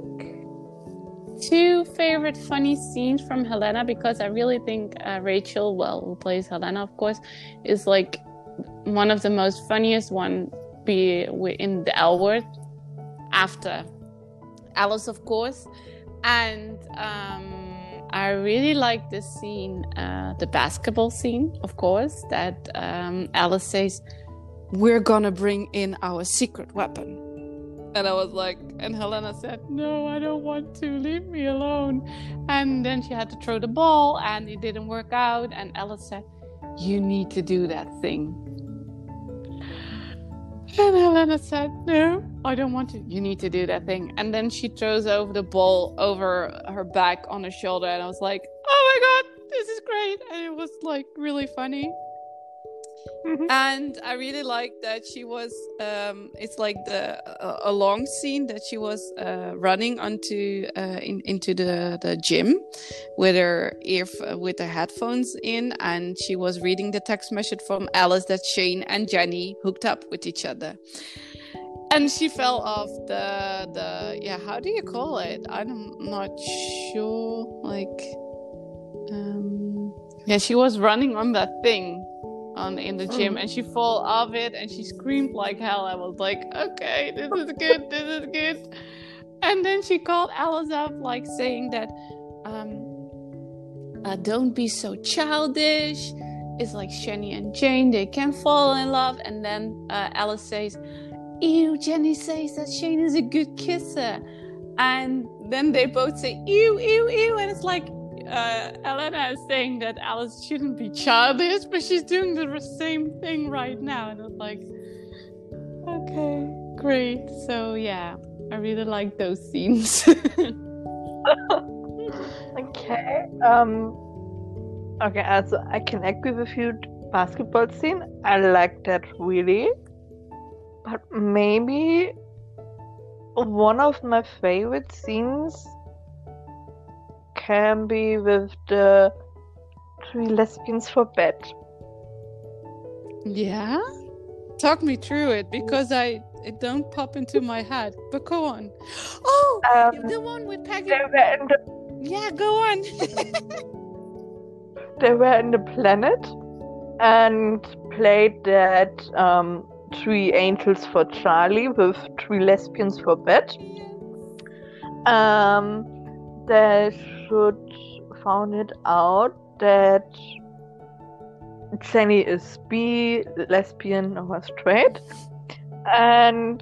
2 favorite funny scenes from Helena, because I really think Rachel, who plays Helena, of course, is like one of the most funniest one in the L Word after Alice, of course. And I really like this scene, the basketball scene, of course, that Alice says, "We're gonna bring in our secret weapon." And I was like, and Helena said, "No, I don't want to, leave me alone." And then she had to throw the ball and it didn't work out. And Alice said, "You need to do that thing." And Helena said, "No, I don't want to." "You need to do that thing." And then she throws over the ball over her back on her shoulder. And I was like, oh my God, this is great. And it was like really funny. Mm-hmm. And I really liked that she was, it's like a long scene that she was running into the gym with her with her headphones in, and she was reading the text message from Alice that Shane and Jenny hooked up with each other. And she fell off the how do you call it? I'm not sure. Like, she was running on that thing in the gym, and she fell off it, and she screamed like hell. I was like, okay, this is good. And then she called Alice up, like saying that, don't be so childish. it's like Jenny and Jane, they can fall in love, and then Alice says, ew, Jenny says that Shane is a good kisser, and then they both say ew, ew, ew, and it's like Elena is saying that Alice shouldn't be childish, but she's doing the same thing right now, and it's like, okay, great. So yeah, I really like those scenes. Okay. Okay, also I can agree with you. Basketball scene, I like that really. But maybe one of my favorite scenes can be with the 3 lesbians for bed. Yeah? Talk me through it, because it don't pop into my head. But go on. Oh, the one with Peggy. Yeah, go on. They were in the planet and played that 3 angels for Charlie with 3 lesbians for bed. They should found it out that Jenny is bi, lesbian, or straight, and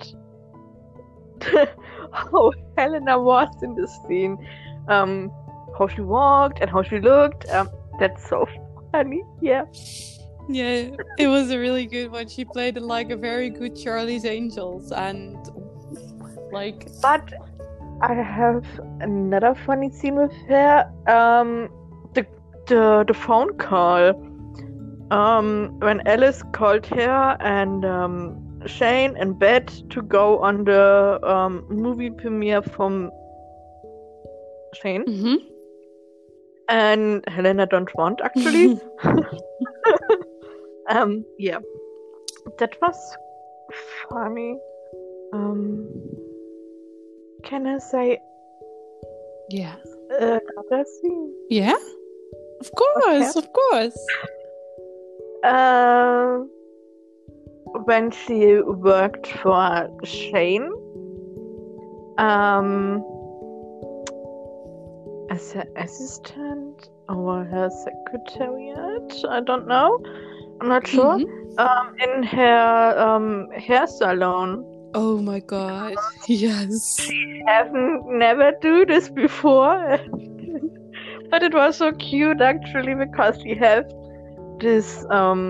how Helena was in the scene, how she walked and how she looked. That's so funny. Yeah. Yeah, it was a really good one. She played like a very good Charlie's Angels, and like. But I have another funny scene with her. The phone call. When Alice called her and Shane and Beth to go on the movie premiere from Shane. Mm-hmm. And Helena don't want, actually. Yeah. That was funny. Can I say Yeah. another scene? Yeah? Of course, of course. When she worked for Shane, as her assistant or her secretariat, I don't know. I'm not sure. Mm-hmm. In her hair salon. Oh my god! Yes. She haven't never do this before, but it was so cute actually because she had this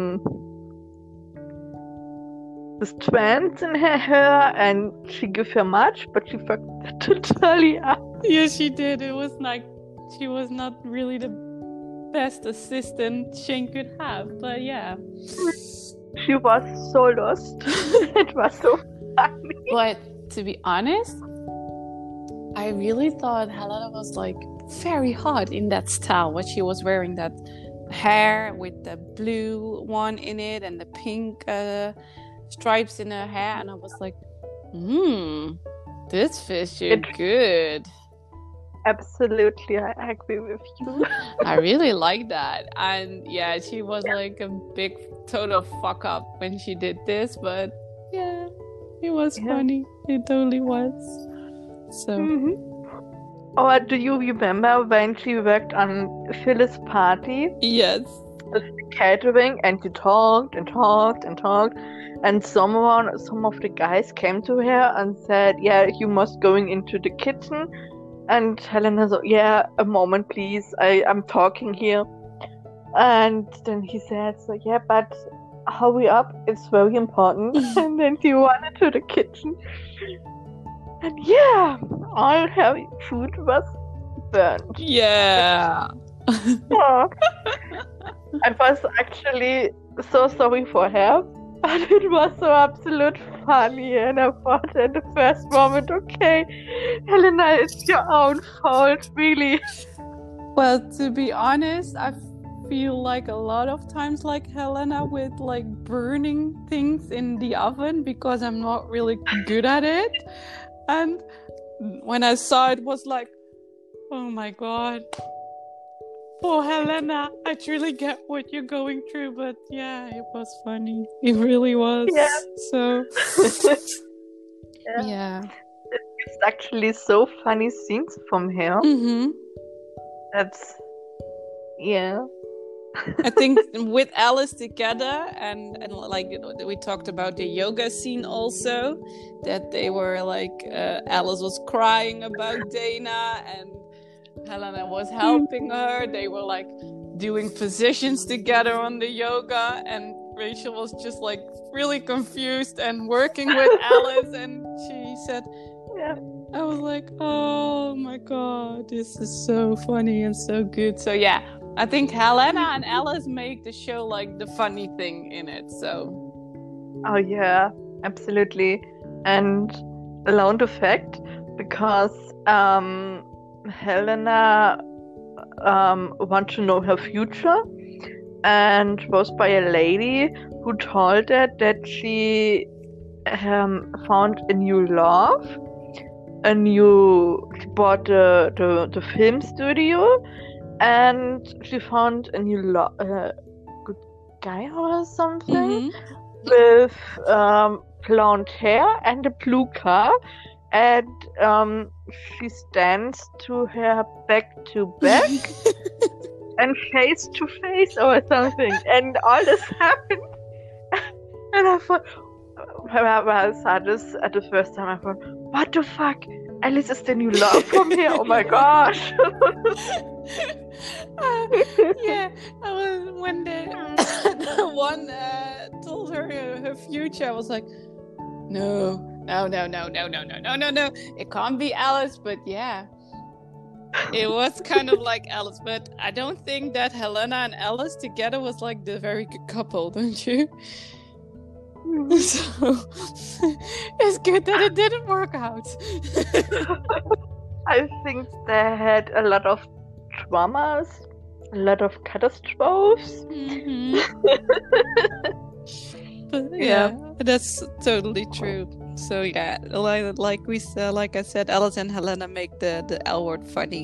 strands in her hair, and she gave her much, but she fucked it totally up. Yeah, she did. It was like she was not really the best assistant Shane could have, but yeah. She was so lost. It was so funny. But to be honest, I really thought Helena was like very hot in that style. What she was wearing, that hair with the blue one in it and the pink stripes in her hair, and I was like, this fits you good. Absolutely, I agree with you. I really like that. And yeah, she was like a big total fuck up when she did this, but yeah, it was funny. It totally was. So. Or do you remember when she worked on Phyllis' party? Yes. With the catering, and she talked and talked and talked, and some of the guys came to her and said, "Yeah, you must going into the kitchen." And Helena said, "Yeah, a moment, please. I'm talking here." And then he said, "So yeah, but hurry up. It's very important." And then she went into the kitchen. And yeah, all her food was burnt. Yeah. I was actually so sorry for her, but it was so absolute funny, and I thought at the first moment, okay, Helena, it's your own fault, really. Well, to be honest, I feel like a lot of times like Helena with like burning things in the oven because I'm not really good at it. And when I saw it, was like, oh my god. Poor Helena. I truly get what you're going through, but yeah, it was funny. It really was. Yeah. So, yeah. It's actually so funny scenes from her. Mm-hmm. That's, yeah. I think with Alice together and like we talked about the yoga scene also, that they were like Alice was crying about Dana and Helena was helping her. They were like doing positions together on the yoga, and Rachel was just like really confused and working with Alice, and she said, Yeah. I was like, oh my god, this is so funny and so good. So yeah, I think Helena and Alice make the show like the funny thing in it. So Oh yeah, absolutely. And alone the fact, because Helena wants to know her future and was by a lady who told her that she found a new love, she bought the film studio, and she found a new good guy or something with blonde hair and a blue car, and she stands to her back to back and face to face or something, and all this happened. And I thought, when I saw this at the first time, I thought, what the fuck? Alice is the new love from here. Oh my gosh. Yeah, when the one told her her future, I was like, no, it can't be Alice. But yeah, it was kind of like Alice. But I don't think that Helena and Alice together was like the very good couple, don't you? So it's good that it didn't work out. I think they had a lot of traumas, a lot of catastrophes. But yeah, that's totally true. So yeah, like I said, Alice and Helena make the L word funny.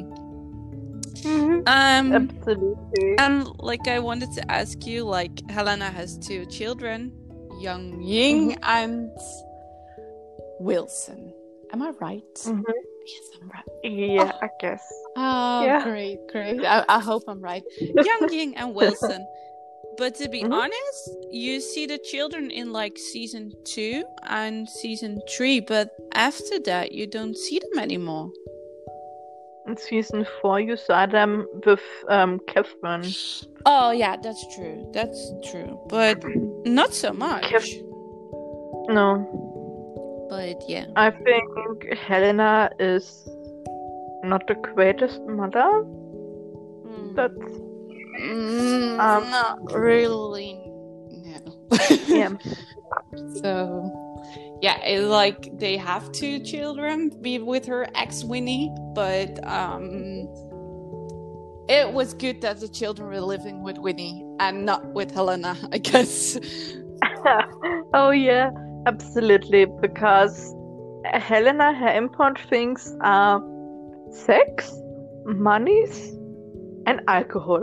Absolutely. And like I wanted to ask you, like Helena has 2 children, Young Ying and Wilson. Am I right? Yes, I'm right. Yeah, I guess. Oh, Yeah. great. I hope I'm right. Young Ying and Wilson. But to be honest, you see the children in like season 2 and season 3, but after that you don't see them anymore. In season 4, you saw them with Catherine. Oh yeah, that's true. But not so much. No. But yeah. I think Helena is not the greatest mother. That's not really. No. yeah. So yeah, it's like they have 2 children, be with her ex Winnie, but it was good that the children were living with Winnie and not with Helena, I guess. Oh yeah, absolutely. Because Helena, her important things are sex, monies, and alcohol.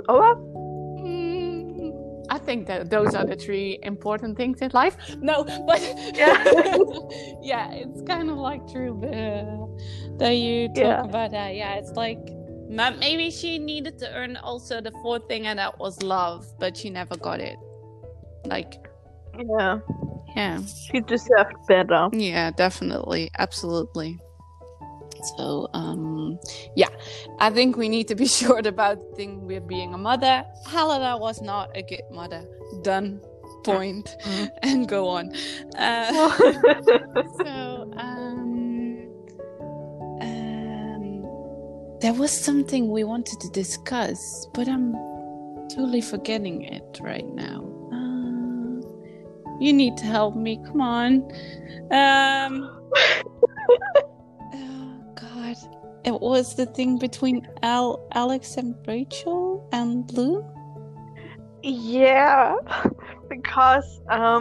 I think that those are the 3 important things in life. No, but Yeah. yeah, it's kind of like true that you talk about that. Yeah, it's like maybe she needed to earn also the 4th thing, and that was love, but she never got it. Like, yeah, she deserved better. Yeah, definitely, absolutely. So, yeah, I think we need to be short about the thing with being a mother. Helena was not a good mother. Done. Point. And go on. So, there was something we wanted to discuss, but I'm totally forgetting it right now. You need to help me. Come on. God, it was the thing between Alex and Rachel and Blue. Yeah, because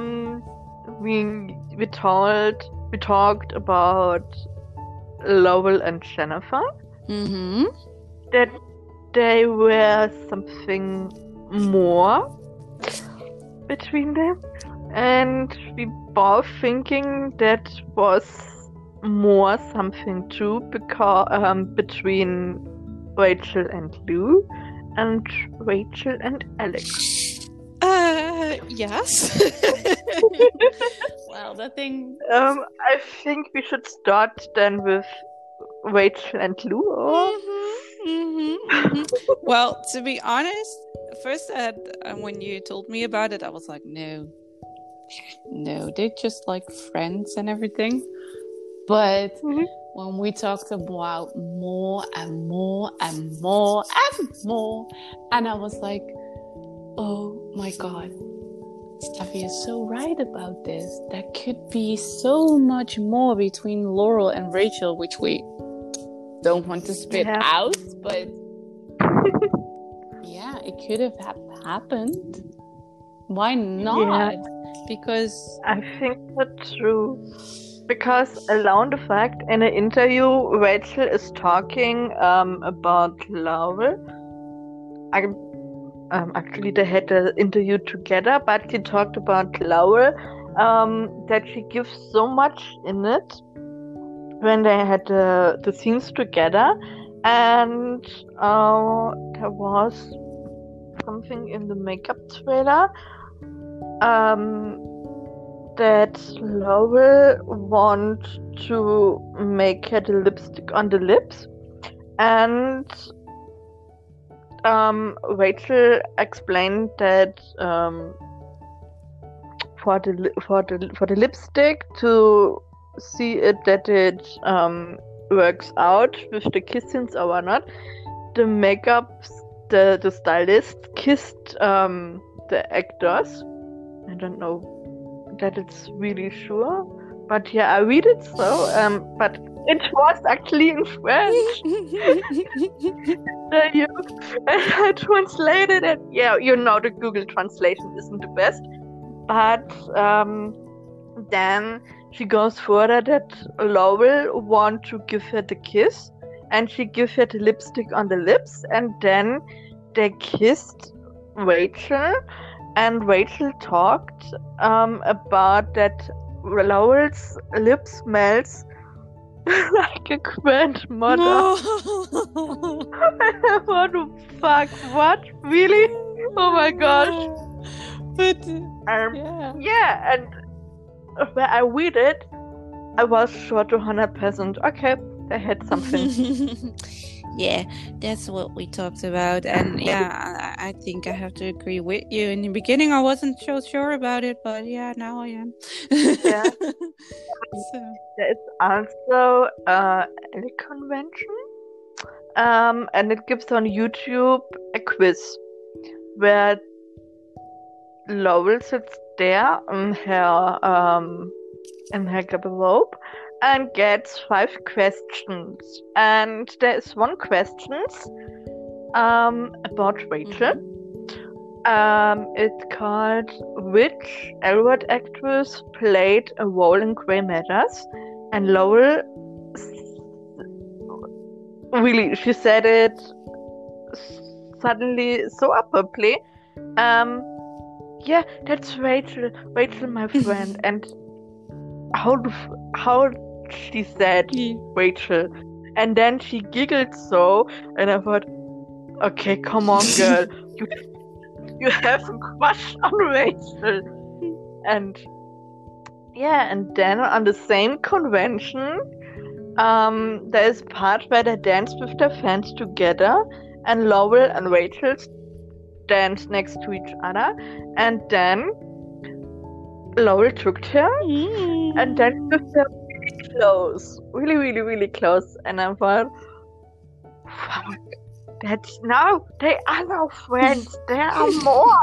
we talked about Lowell and Jennifer. That there were something more between them, and we both thinking that was more something too, because between Rachel and Lou, and Rachel and Alex. Yes. Well, the thing. I think we should start then with Rachel and Lou. Well, to be honest, first when you told me about it, I was like, no, they're just like friends and everything. But when we talked about more and more and more and more, and I was like, oh my God, Steffi is so right about this. There could be so much more between Laurel and Rachel, which we don't want to spit out, but yeah, it could have happened. Why not? Because I think that's true. Because along the fact, in an interview, Rachel is talking about Laurel. Actually, they had an interview together, but she talked about Laurel, that she gives so much in it when they had the scenes together. And there was something in the makeup trailer that Laurel wants to make her the lipstick on the lips, and Rachel explained that for the lipstick, to see it that it works out with the kissings or not, the the stylist kissed the actors. I don't know that it's really sure, but yeah, I read it so. But it was actually in French. And I translated it. Yeah, the Google translation isn't the best, but then she goes further that Laurel wants to give her the kiss, and she gives her the lipstick on the lips, and then they kissed Rachel. And Rachel talked about that Laurel's lip smells like a grandmother. No. What the fuck? What? Really? Oh my gosh. But yeah, and when I read it, I was sure to 100%. Okay, they had something. Yeah, that's what we talked about, and yeah, I think I have to agree with you. In the beginning, I wasn't so sure about it, but yeah, now I am. Yeah. So. There's also a convention, and it gives on YouTube a quiz where Laurel sits there in her garderobe and gets 5 questions, and there is one question about Rachel. It's called which Elwood actress played a role in Grey Matters, and Laurel really, she said it suddenly so abruptly. Yeah, that's Rachel, my friend, and how she said Rachel, and then she giggled so, and I thought, okay, come on, girl, you have a crush on Rachel. And yeah, and then on the same convention, there is part where they dance with their fans together, and Laurel and Rachel dance next to each other, and then Laurel took her and then took her really close, really, really, really close, and I thought, fuck, they are now friends, there are more.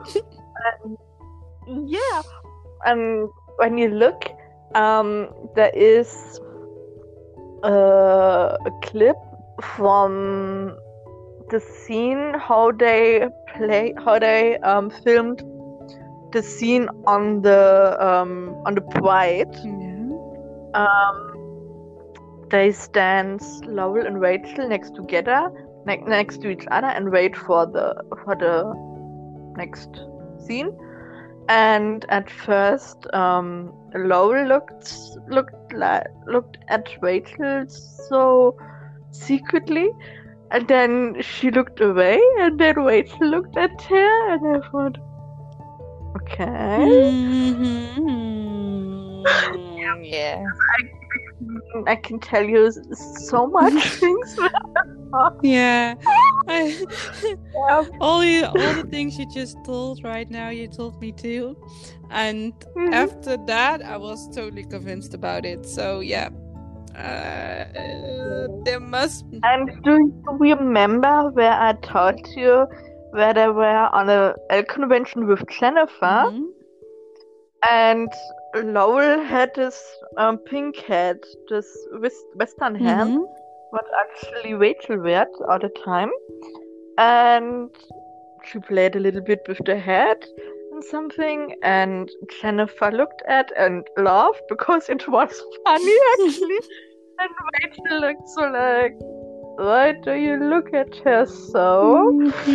Yeah, and when you look, there is a clip from the scene how they filmed the scene on the Pride. They stand Laurel and Rachel next to each other and wait for the next scene. And at first, Laurel looked at Rachel so secretly, And then she looked away, and then Rachel looked at her, and I thought, okay. Yeah. I can tell you so much things. Yeah. All the things you just told right now, you told me too. And after that, I was totally convinced about it. So, yeah. There must... And do you remember where I told you where they were on a L convention with Jennifer? And Lowell had this pink hat, this western hat, what actually Rachel wears all the time. And she played a little bit with the hat and something, and Jennifer looked at and laughed because it was funny actually. And Rachel looked so like, why do you look at her so?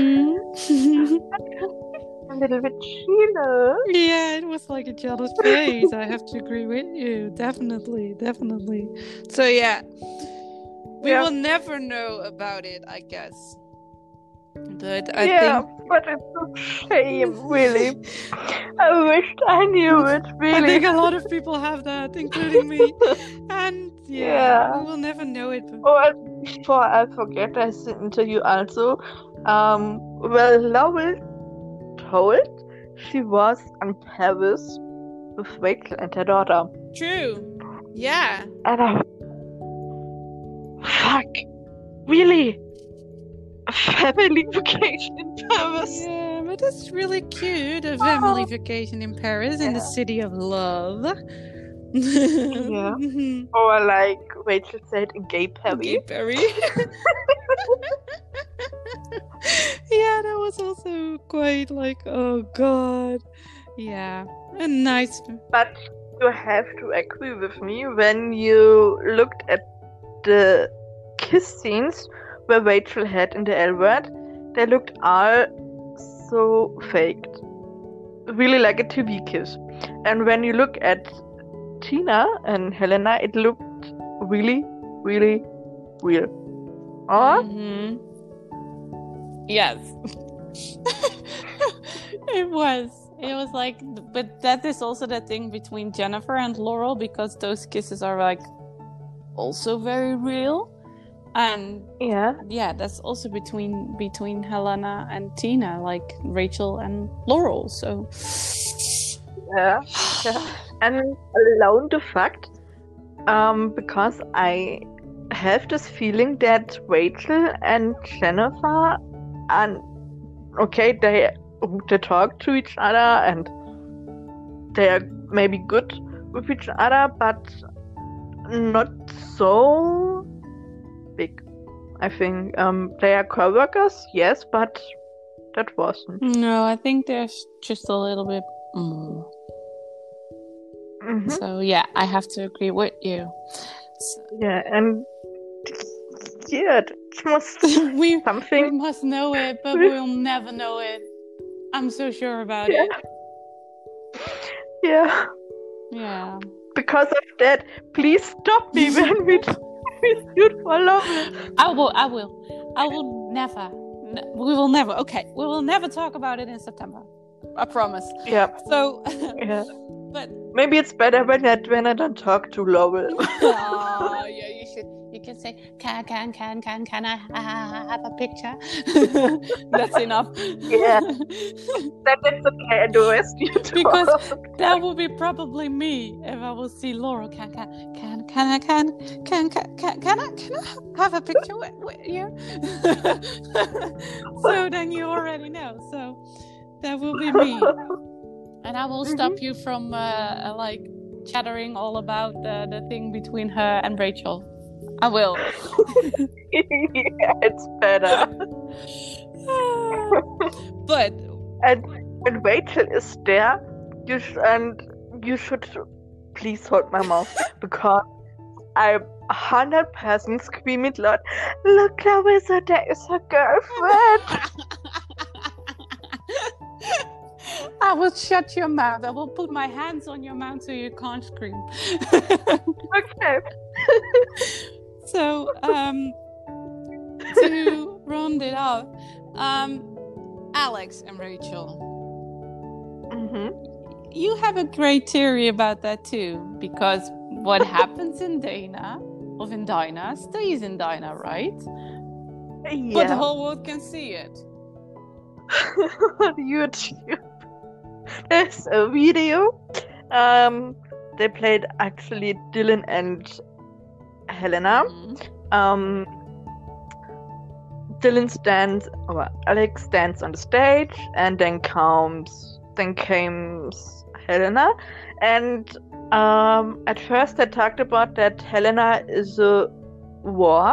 A little bit jealous. Yeah, it was like a jealous face. I have to agree with you. Definitely. So yeah, we will never know about it, I guess. But I think... but it's a shame, really. I wished I knew it, really. I think a lot of people have that, including me. And we will never know it. Oh, and before I forget, I listened to you also. Well, Lowell told she was in Paris with Rachel and her daughter. True. Yeah. And fuck. Really? A family vacation in Paris? Yeah, but that's really cute. A family vacation in Paris, in the city of love. Yeah. Or like Rachel said, in Gay Paris. Gay Paris. Yeah, that was also quite like, oh god. Yeah, a nice... But you have to agree with me, when you looked at the kiss scenes where Rachel had in the L Word, they looked all so faked. Really like a TV kiss. And when you look at Tina and Helena, it looked really, really real. Yes. It was like, but that is also the thing between Jennifer and Laurel, because those kisses are like also very real. And that's also between Helena and Tina, like Rachel and Laurel. So yeah. And alone the fact, because I have this feeling that Rachel and Jennifer, and okay, they talk to each other and they are maybe good with each other, but not so big. I think they are co-workers, yes, but that wasn't. No, I think there's just a little bit more. So yeah, I have to agree with you. So, yeah, and it must something. We must know it, but we'll never know it. I'm so sure about it. Yeah. Yeah. Because of that, please stop me when we shoot for love. I will never. We will never. Okay, we will never talk about it in September. I promise. Yeah. So. Yeah. But maybe it's better when I don't talk to Laurel. Oh, yeah, you should. You can say, can I have a picture? That's enough. Yeah. That's okay. And the rest you talk. Because that will be probably me if I will see Laurel. Can I have a picture with you? So then you already know. So that will be me. And I will stop you from like chattering all about the thing between her and Rachel. I will. Yeah, it's better. But and when Rachel is there, you should please hold my mouth, because I'm 100% screaming loud. Look, Clarissa, there is her girlfriend. I will shut your mouth. I will put my hands on your mouth so you can't scream. Okay. So, to round it off, Alex and Rachel. You have a great theory about that too, because what happens in Dinah stays in Dinah, right? Yeah. But the whole world can see it. On YouTube. There's a video. They played actually Dylan and Helena. Alex stands on the stage, and then comes Helena. And at first they talked about that Helena is a whore.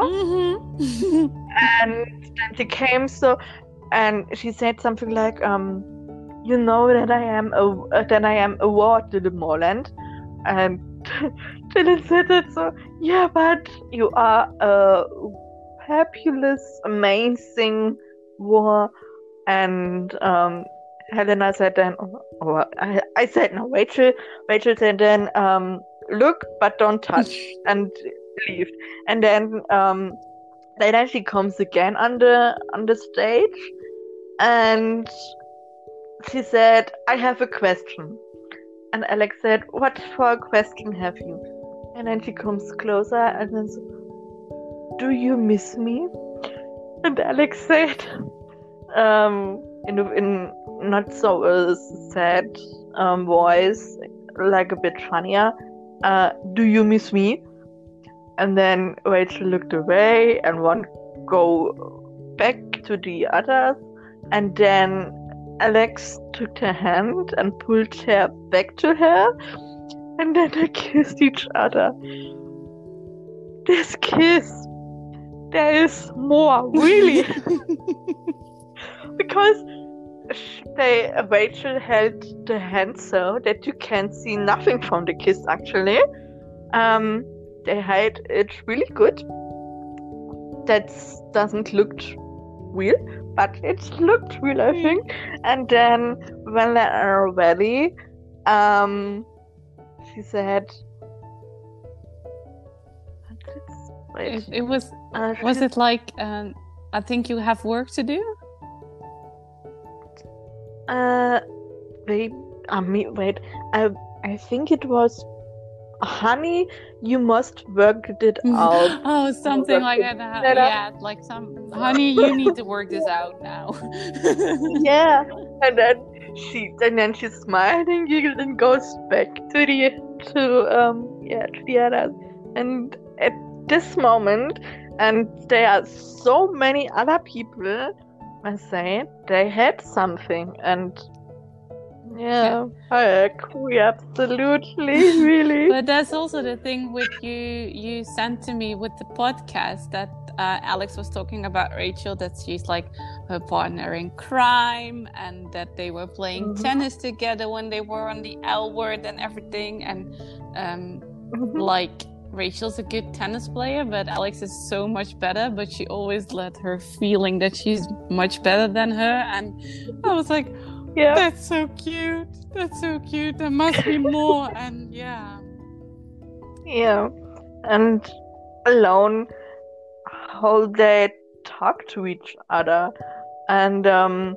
And then she came and she said something like, you know that I am a whore, Dylan Morland. And Dylan said that, so yeah, but you are a fabulous, amazing whore. And Helena said then, I said no, Rachel said then, look, but don't touch, and leave. And then later she comes again on the stage, and she said, I have a question. And Alex said, what for a question have you? And then she comes closer and then says, do you miss me? And Alex said, in not so sad voice, like a bit funnier, do you miss me? And then Rachel looked away and won't go back to the others. And then Alex took her hand and pulled her back to her. And then they kissed each other. This kiss, there is more, really. Because Rachel held the hand so that you can see nothing from the kiss, actually. They hide it really good. That doesn't look real, but it looked real, I think. And then when they are ready, she said, it was it like, I think you have work to do? Wait, I think it was, honey, you must work it out. Oh, something like that. Yeah, like honey, you need to work this out now. Yeah, and then she's smiling, giggles, and goes back to the others. And at this moment, and there are so many other people, I say, they had something, and yeah, I agree absolutely, really. But that's also the thing with you sent to me with the podcast that Alex was talking about Rachel, that she's like her partner in crime, and that they were playing tennis together when they were on the L word and everything, and like Rachel's a good tennis player, but Alex is so much better, but she always let her feeling that she's much better than her. And I was like, yeah, that's so cute. There must be more. And yeah, and alone how they talk to each other. And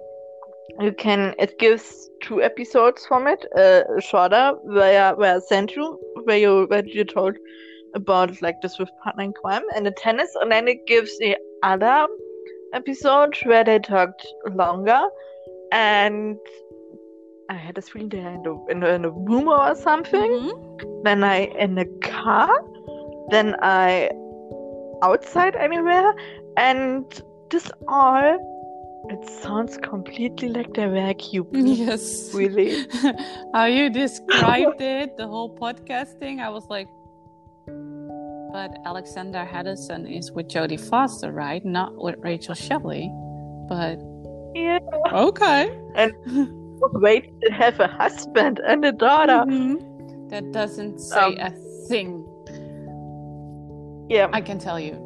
it gives 2 episodes from it, shorter, where I sent you, where you told about like this with partner in crime and the tennis, and then it gives the other episode where they talked longer, and I had this feeling they're in a room or something. Then I in a car, then I outside anywhere, and this all, it sounds completely like the vacuum. Yes, really. How you described it, the whole podcast thing, I was like, but Alexander Hedison is with Jodie Foster, right? Not with Rachel Shelley. But yeah, okay. And wait to have a husband and a daughter. That doesn't say a thing. Yeah, I can tell you.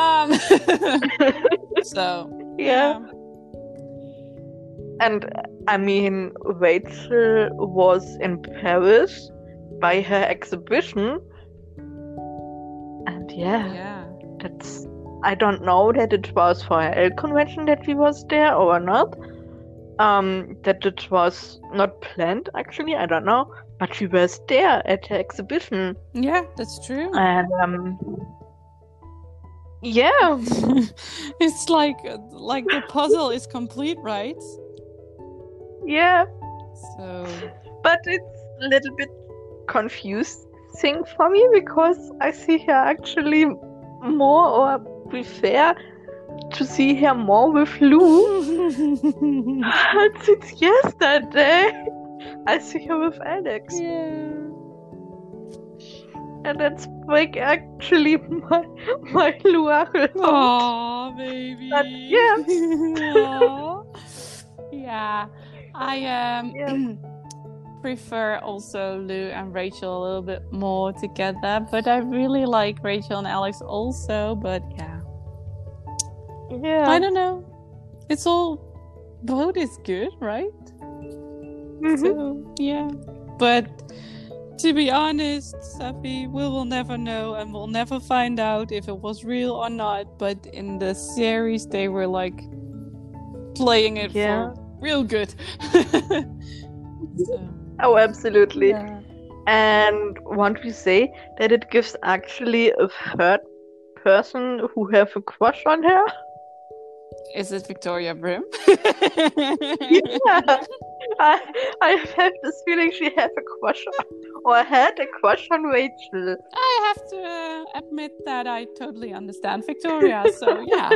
So yeah. And I mean, Rachel was in Paris by her exhibition. And yeah, that's I don't know that it was for an L convention that she was there or not. That it was not planned, actually, I don't know. But she was there at the exhibition. Yeah, that's true. And, yeah. It's like the puzzle is complete, right? Yeah. So... But it's a little bit confusing for me because I see her actually more or prefer to see her more with Lou. Since yesterday, I see her with Alex. Yeah. And that's like actually my Luachel. Aww, baby. But yeah. Aww. Yeah. I prefer also Lou and Rachel a little bit more together, but I really like Rachel and Alex also, but yeah. Yeah. I don't know. It's all both is good, right? Mhm. So yeah. But to be honest, Safi, we will never know and we'll never find out if it was real or not. But in the series they were like playing it Yeah. for real good. So, Oh, absolutely. yeah. And won't we say that it gives actually a third person who have a crush on her? Is it Victoria Brim? Yeah. I have this feeling she have a crush on, or had a crush on Rachel. I have to admit that I totally understand Victoria, so yeah.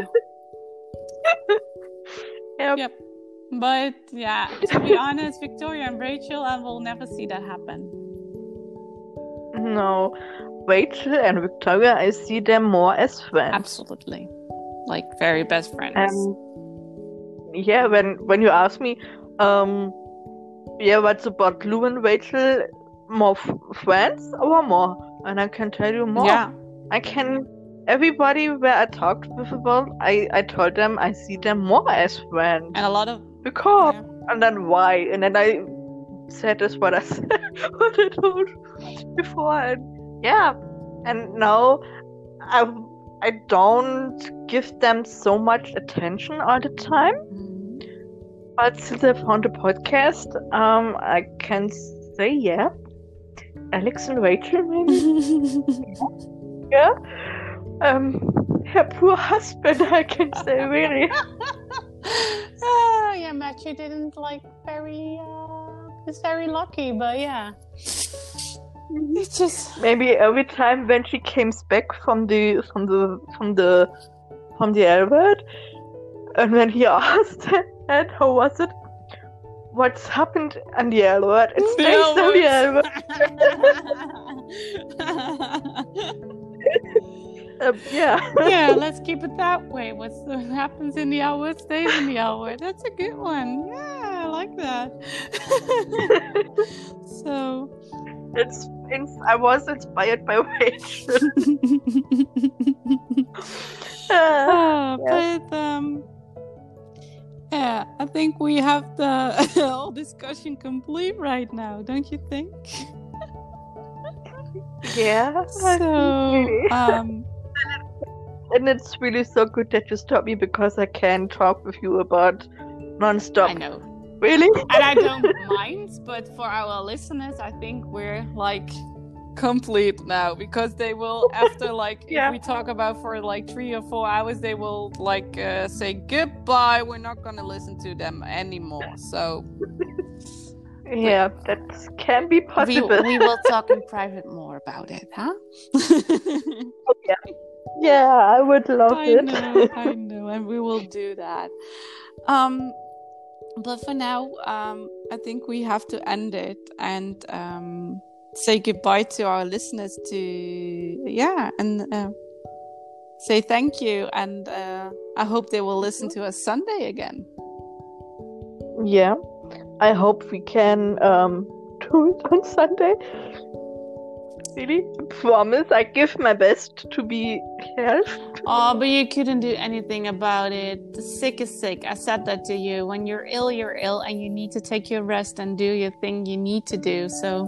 Yep. Yep. But yeah, to be honest, Victoria and Rachel, I will never see that happen. No, Rachel and Victoria, I see them more as friends. Absolutely. Like very best friends. Yeah, when you ask me, yeah, what's about Lou and Rachel? More friends or more? And I can tell you more. Yeah. Everybody where I talked with about, I told them I see them more as friends. And a lot of Because, yeah. and then why? And then I said this what I said, what I told before, and yeah, and now I don't give them so much attention all the time. But since I found a podcast, I can say yeah, Alex and Rachel maybe. Yeah, her poor husband, I can say really. Yeah, Matthew didn't is very lucky, but yeah. It's just Maybe every time when she comes back from the Albert, and when he asked and how was it? What's happened on the Albert? It stays on the Albert. Yeah. Yeah, let's keep it that way. What happens in the Albert stays in the Albert. That's a good one. Yeah, I like that. So I was inspired by Rachel. But yeah, I think we have the whole discussion complete right now, don't you think? Yeah. So and it's really so good that you stopped me because I can talk with you about non-stop. I know. Really? And I don't mind, but for our listeners, I think we're like complete now because they will after if we talk about for 3 or 4 hours, they will say goodbye. We're not gonna listen to them anymore. So yeah, that can be possible. We will talk in private more about it, huh? Yeah, I would love it. I know, and we will do that. But for now, I think we have to end it and say goodbye to our listeners and say thank you. And I hope they will listen to us Sunday again. Yeah, I hope we can do it on Sunday. Really? I promise, I give my best to be healthy. Oh, but you couldn't do anything about it. The sick is sick. I said that to you. When you're ill, and you need to take your rest and do your thing you need to do. So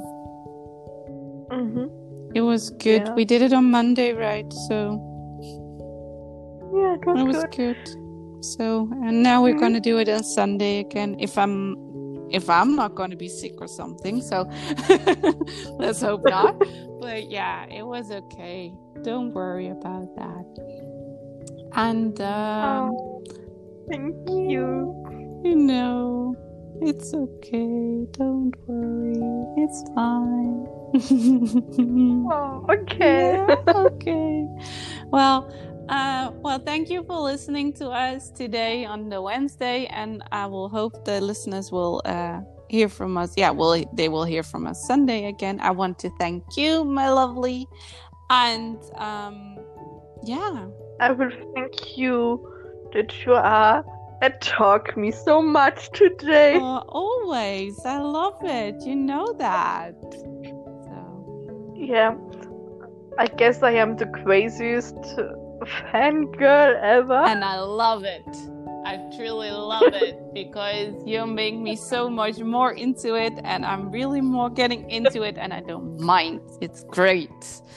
it was good. Yeah. We did it on Monday, right? So Yeah, it was, It was good. good. So, and now we're gonna do it on Sunday again. If I'm not gonna be sick or something. So let's hope not. But yeah, it was okay. Don't worry about that. And thank you. You know, it's okay. Don't worry. It's fine. Oh, okay. Yeah, okay. Well, thank you for listening to us today on the Wednesday, and I will hope the listeners will hear from us. Yeah, they will hear from us Sunday again. I want to thank you, my lovely, and yeah. I will thank you that you are taught me so much today. Always. I love it. You know that. So. Yeah. I guess I am the craziest fangirl ever. And I love it. I truly love it because you make me so much more into it, and I'm really more getting into it, and I don't mind. It's great.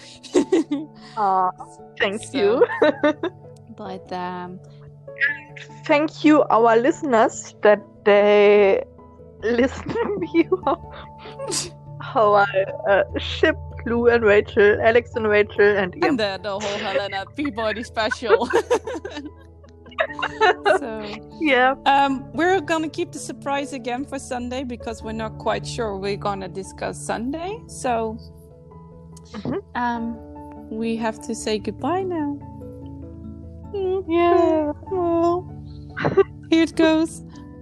Thank you. But thank you, our listeners, that they listen to me how I ship Lou and Rachel, Alex and Rachel, and the whole Helena Peabody special. So yeah, we're gonna keep the surprise again for Sunday because we're not quite sure we're gonna discuss Sunday. So we have to say goodbye now. Yeah. Well, here it goes.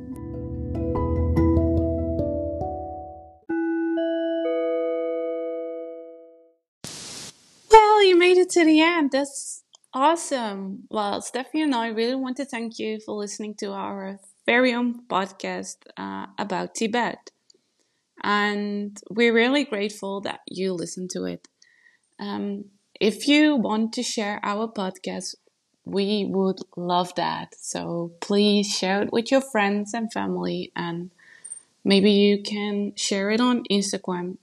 Well, you made it to the end. That's awesome. Well, Steffi and I really want to thank you for listening to our very own podcast about Tibet. And we're really grateful that you listen to it. If you want to share our podcast, we would love that. So please share it with your friends and family, and maybe you can share it on Instagram,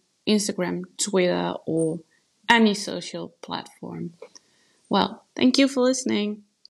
Twitter, or any social platform. Well, thank you for listening.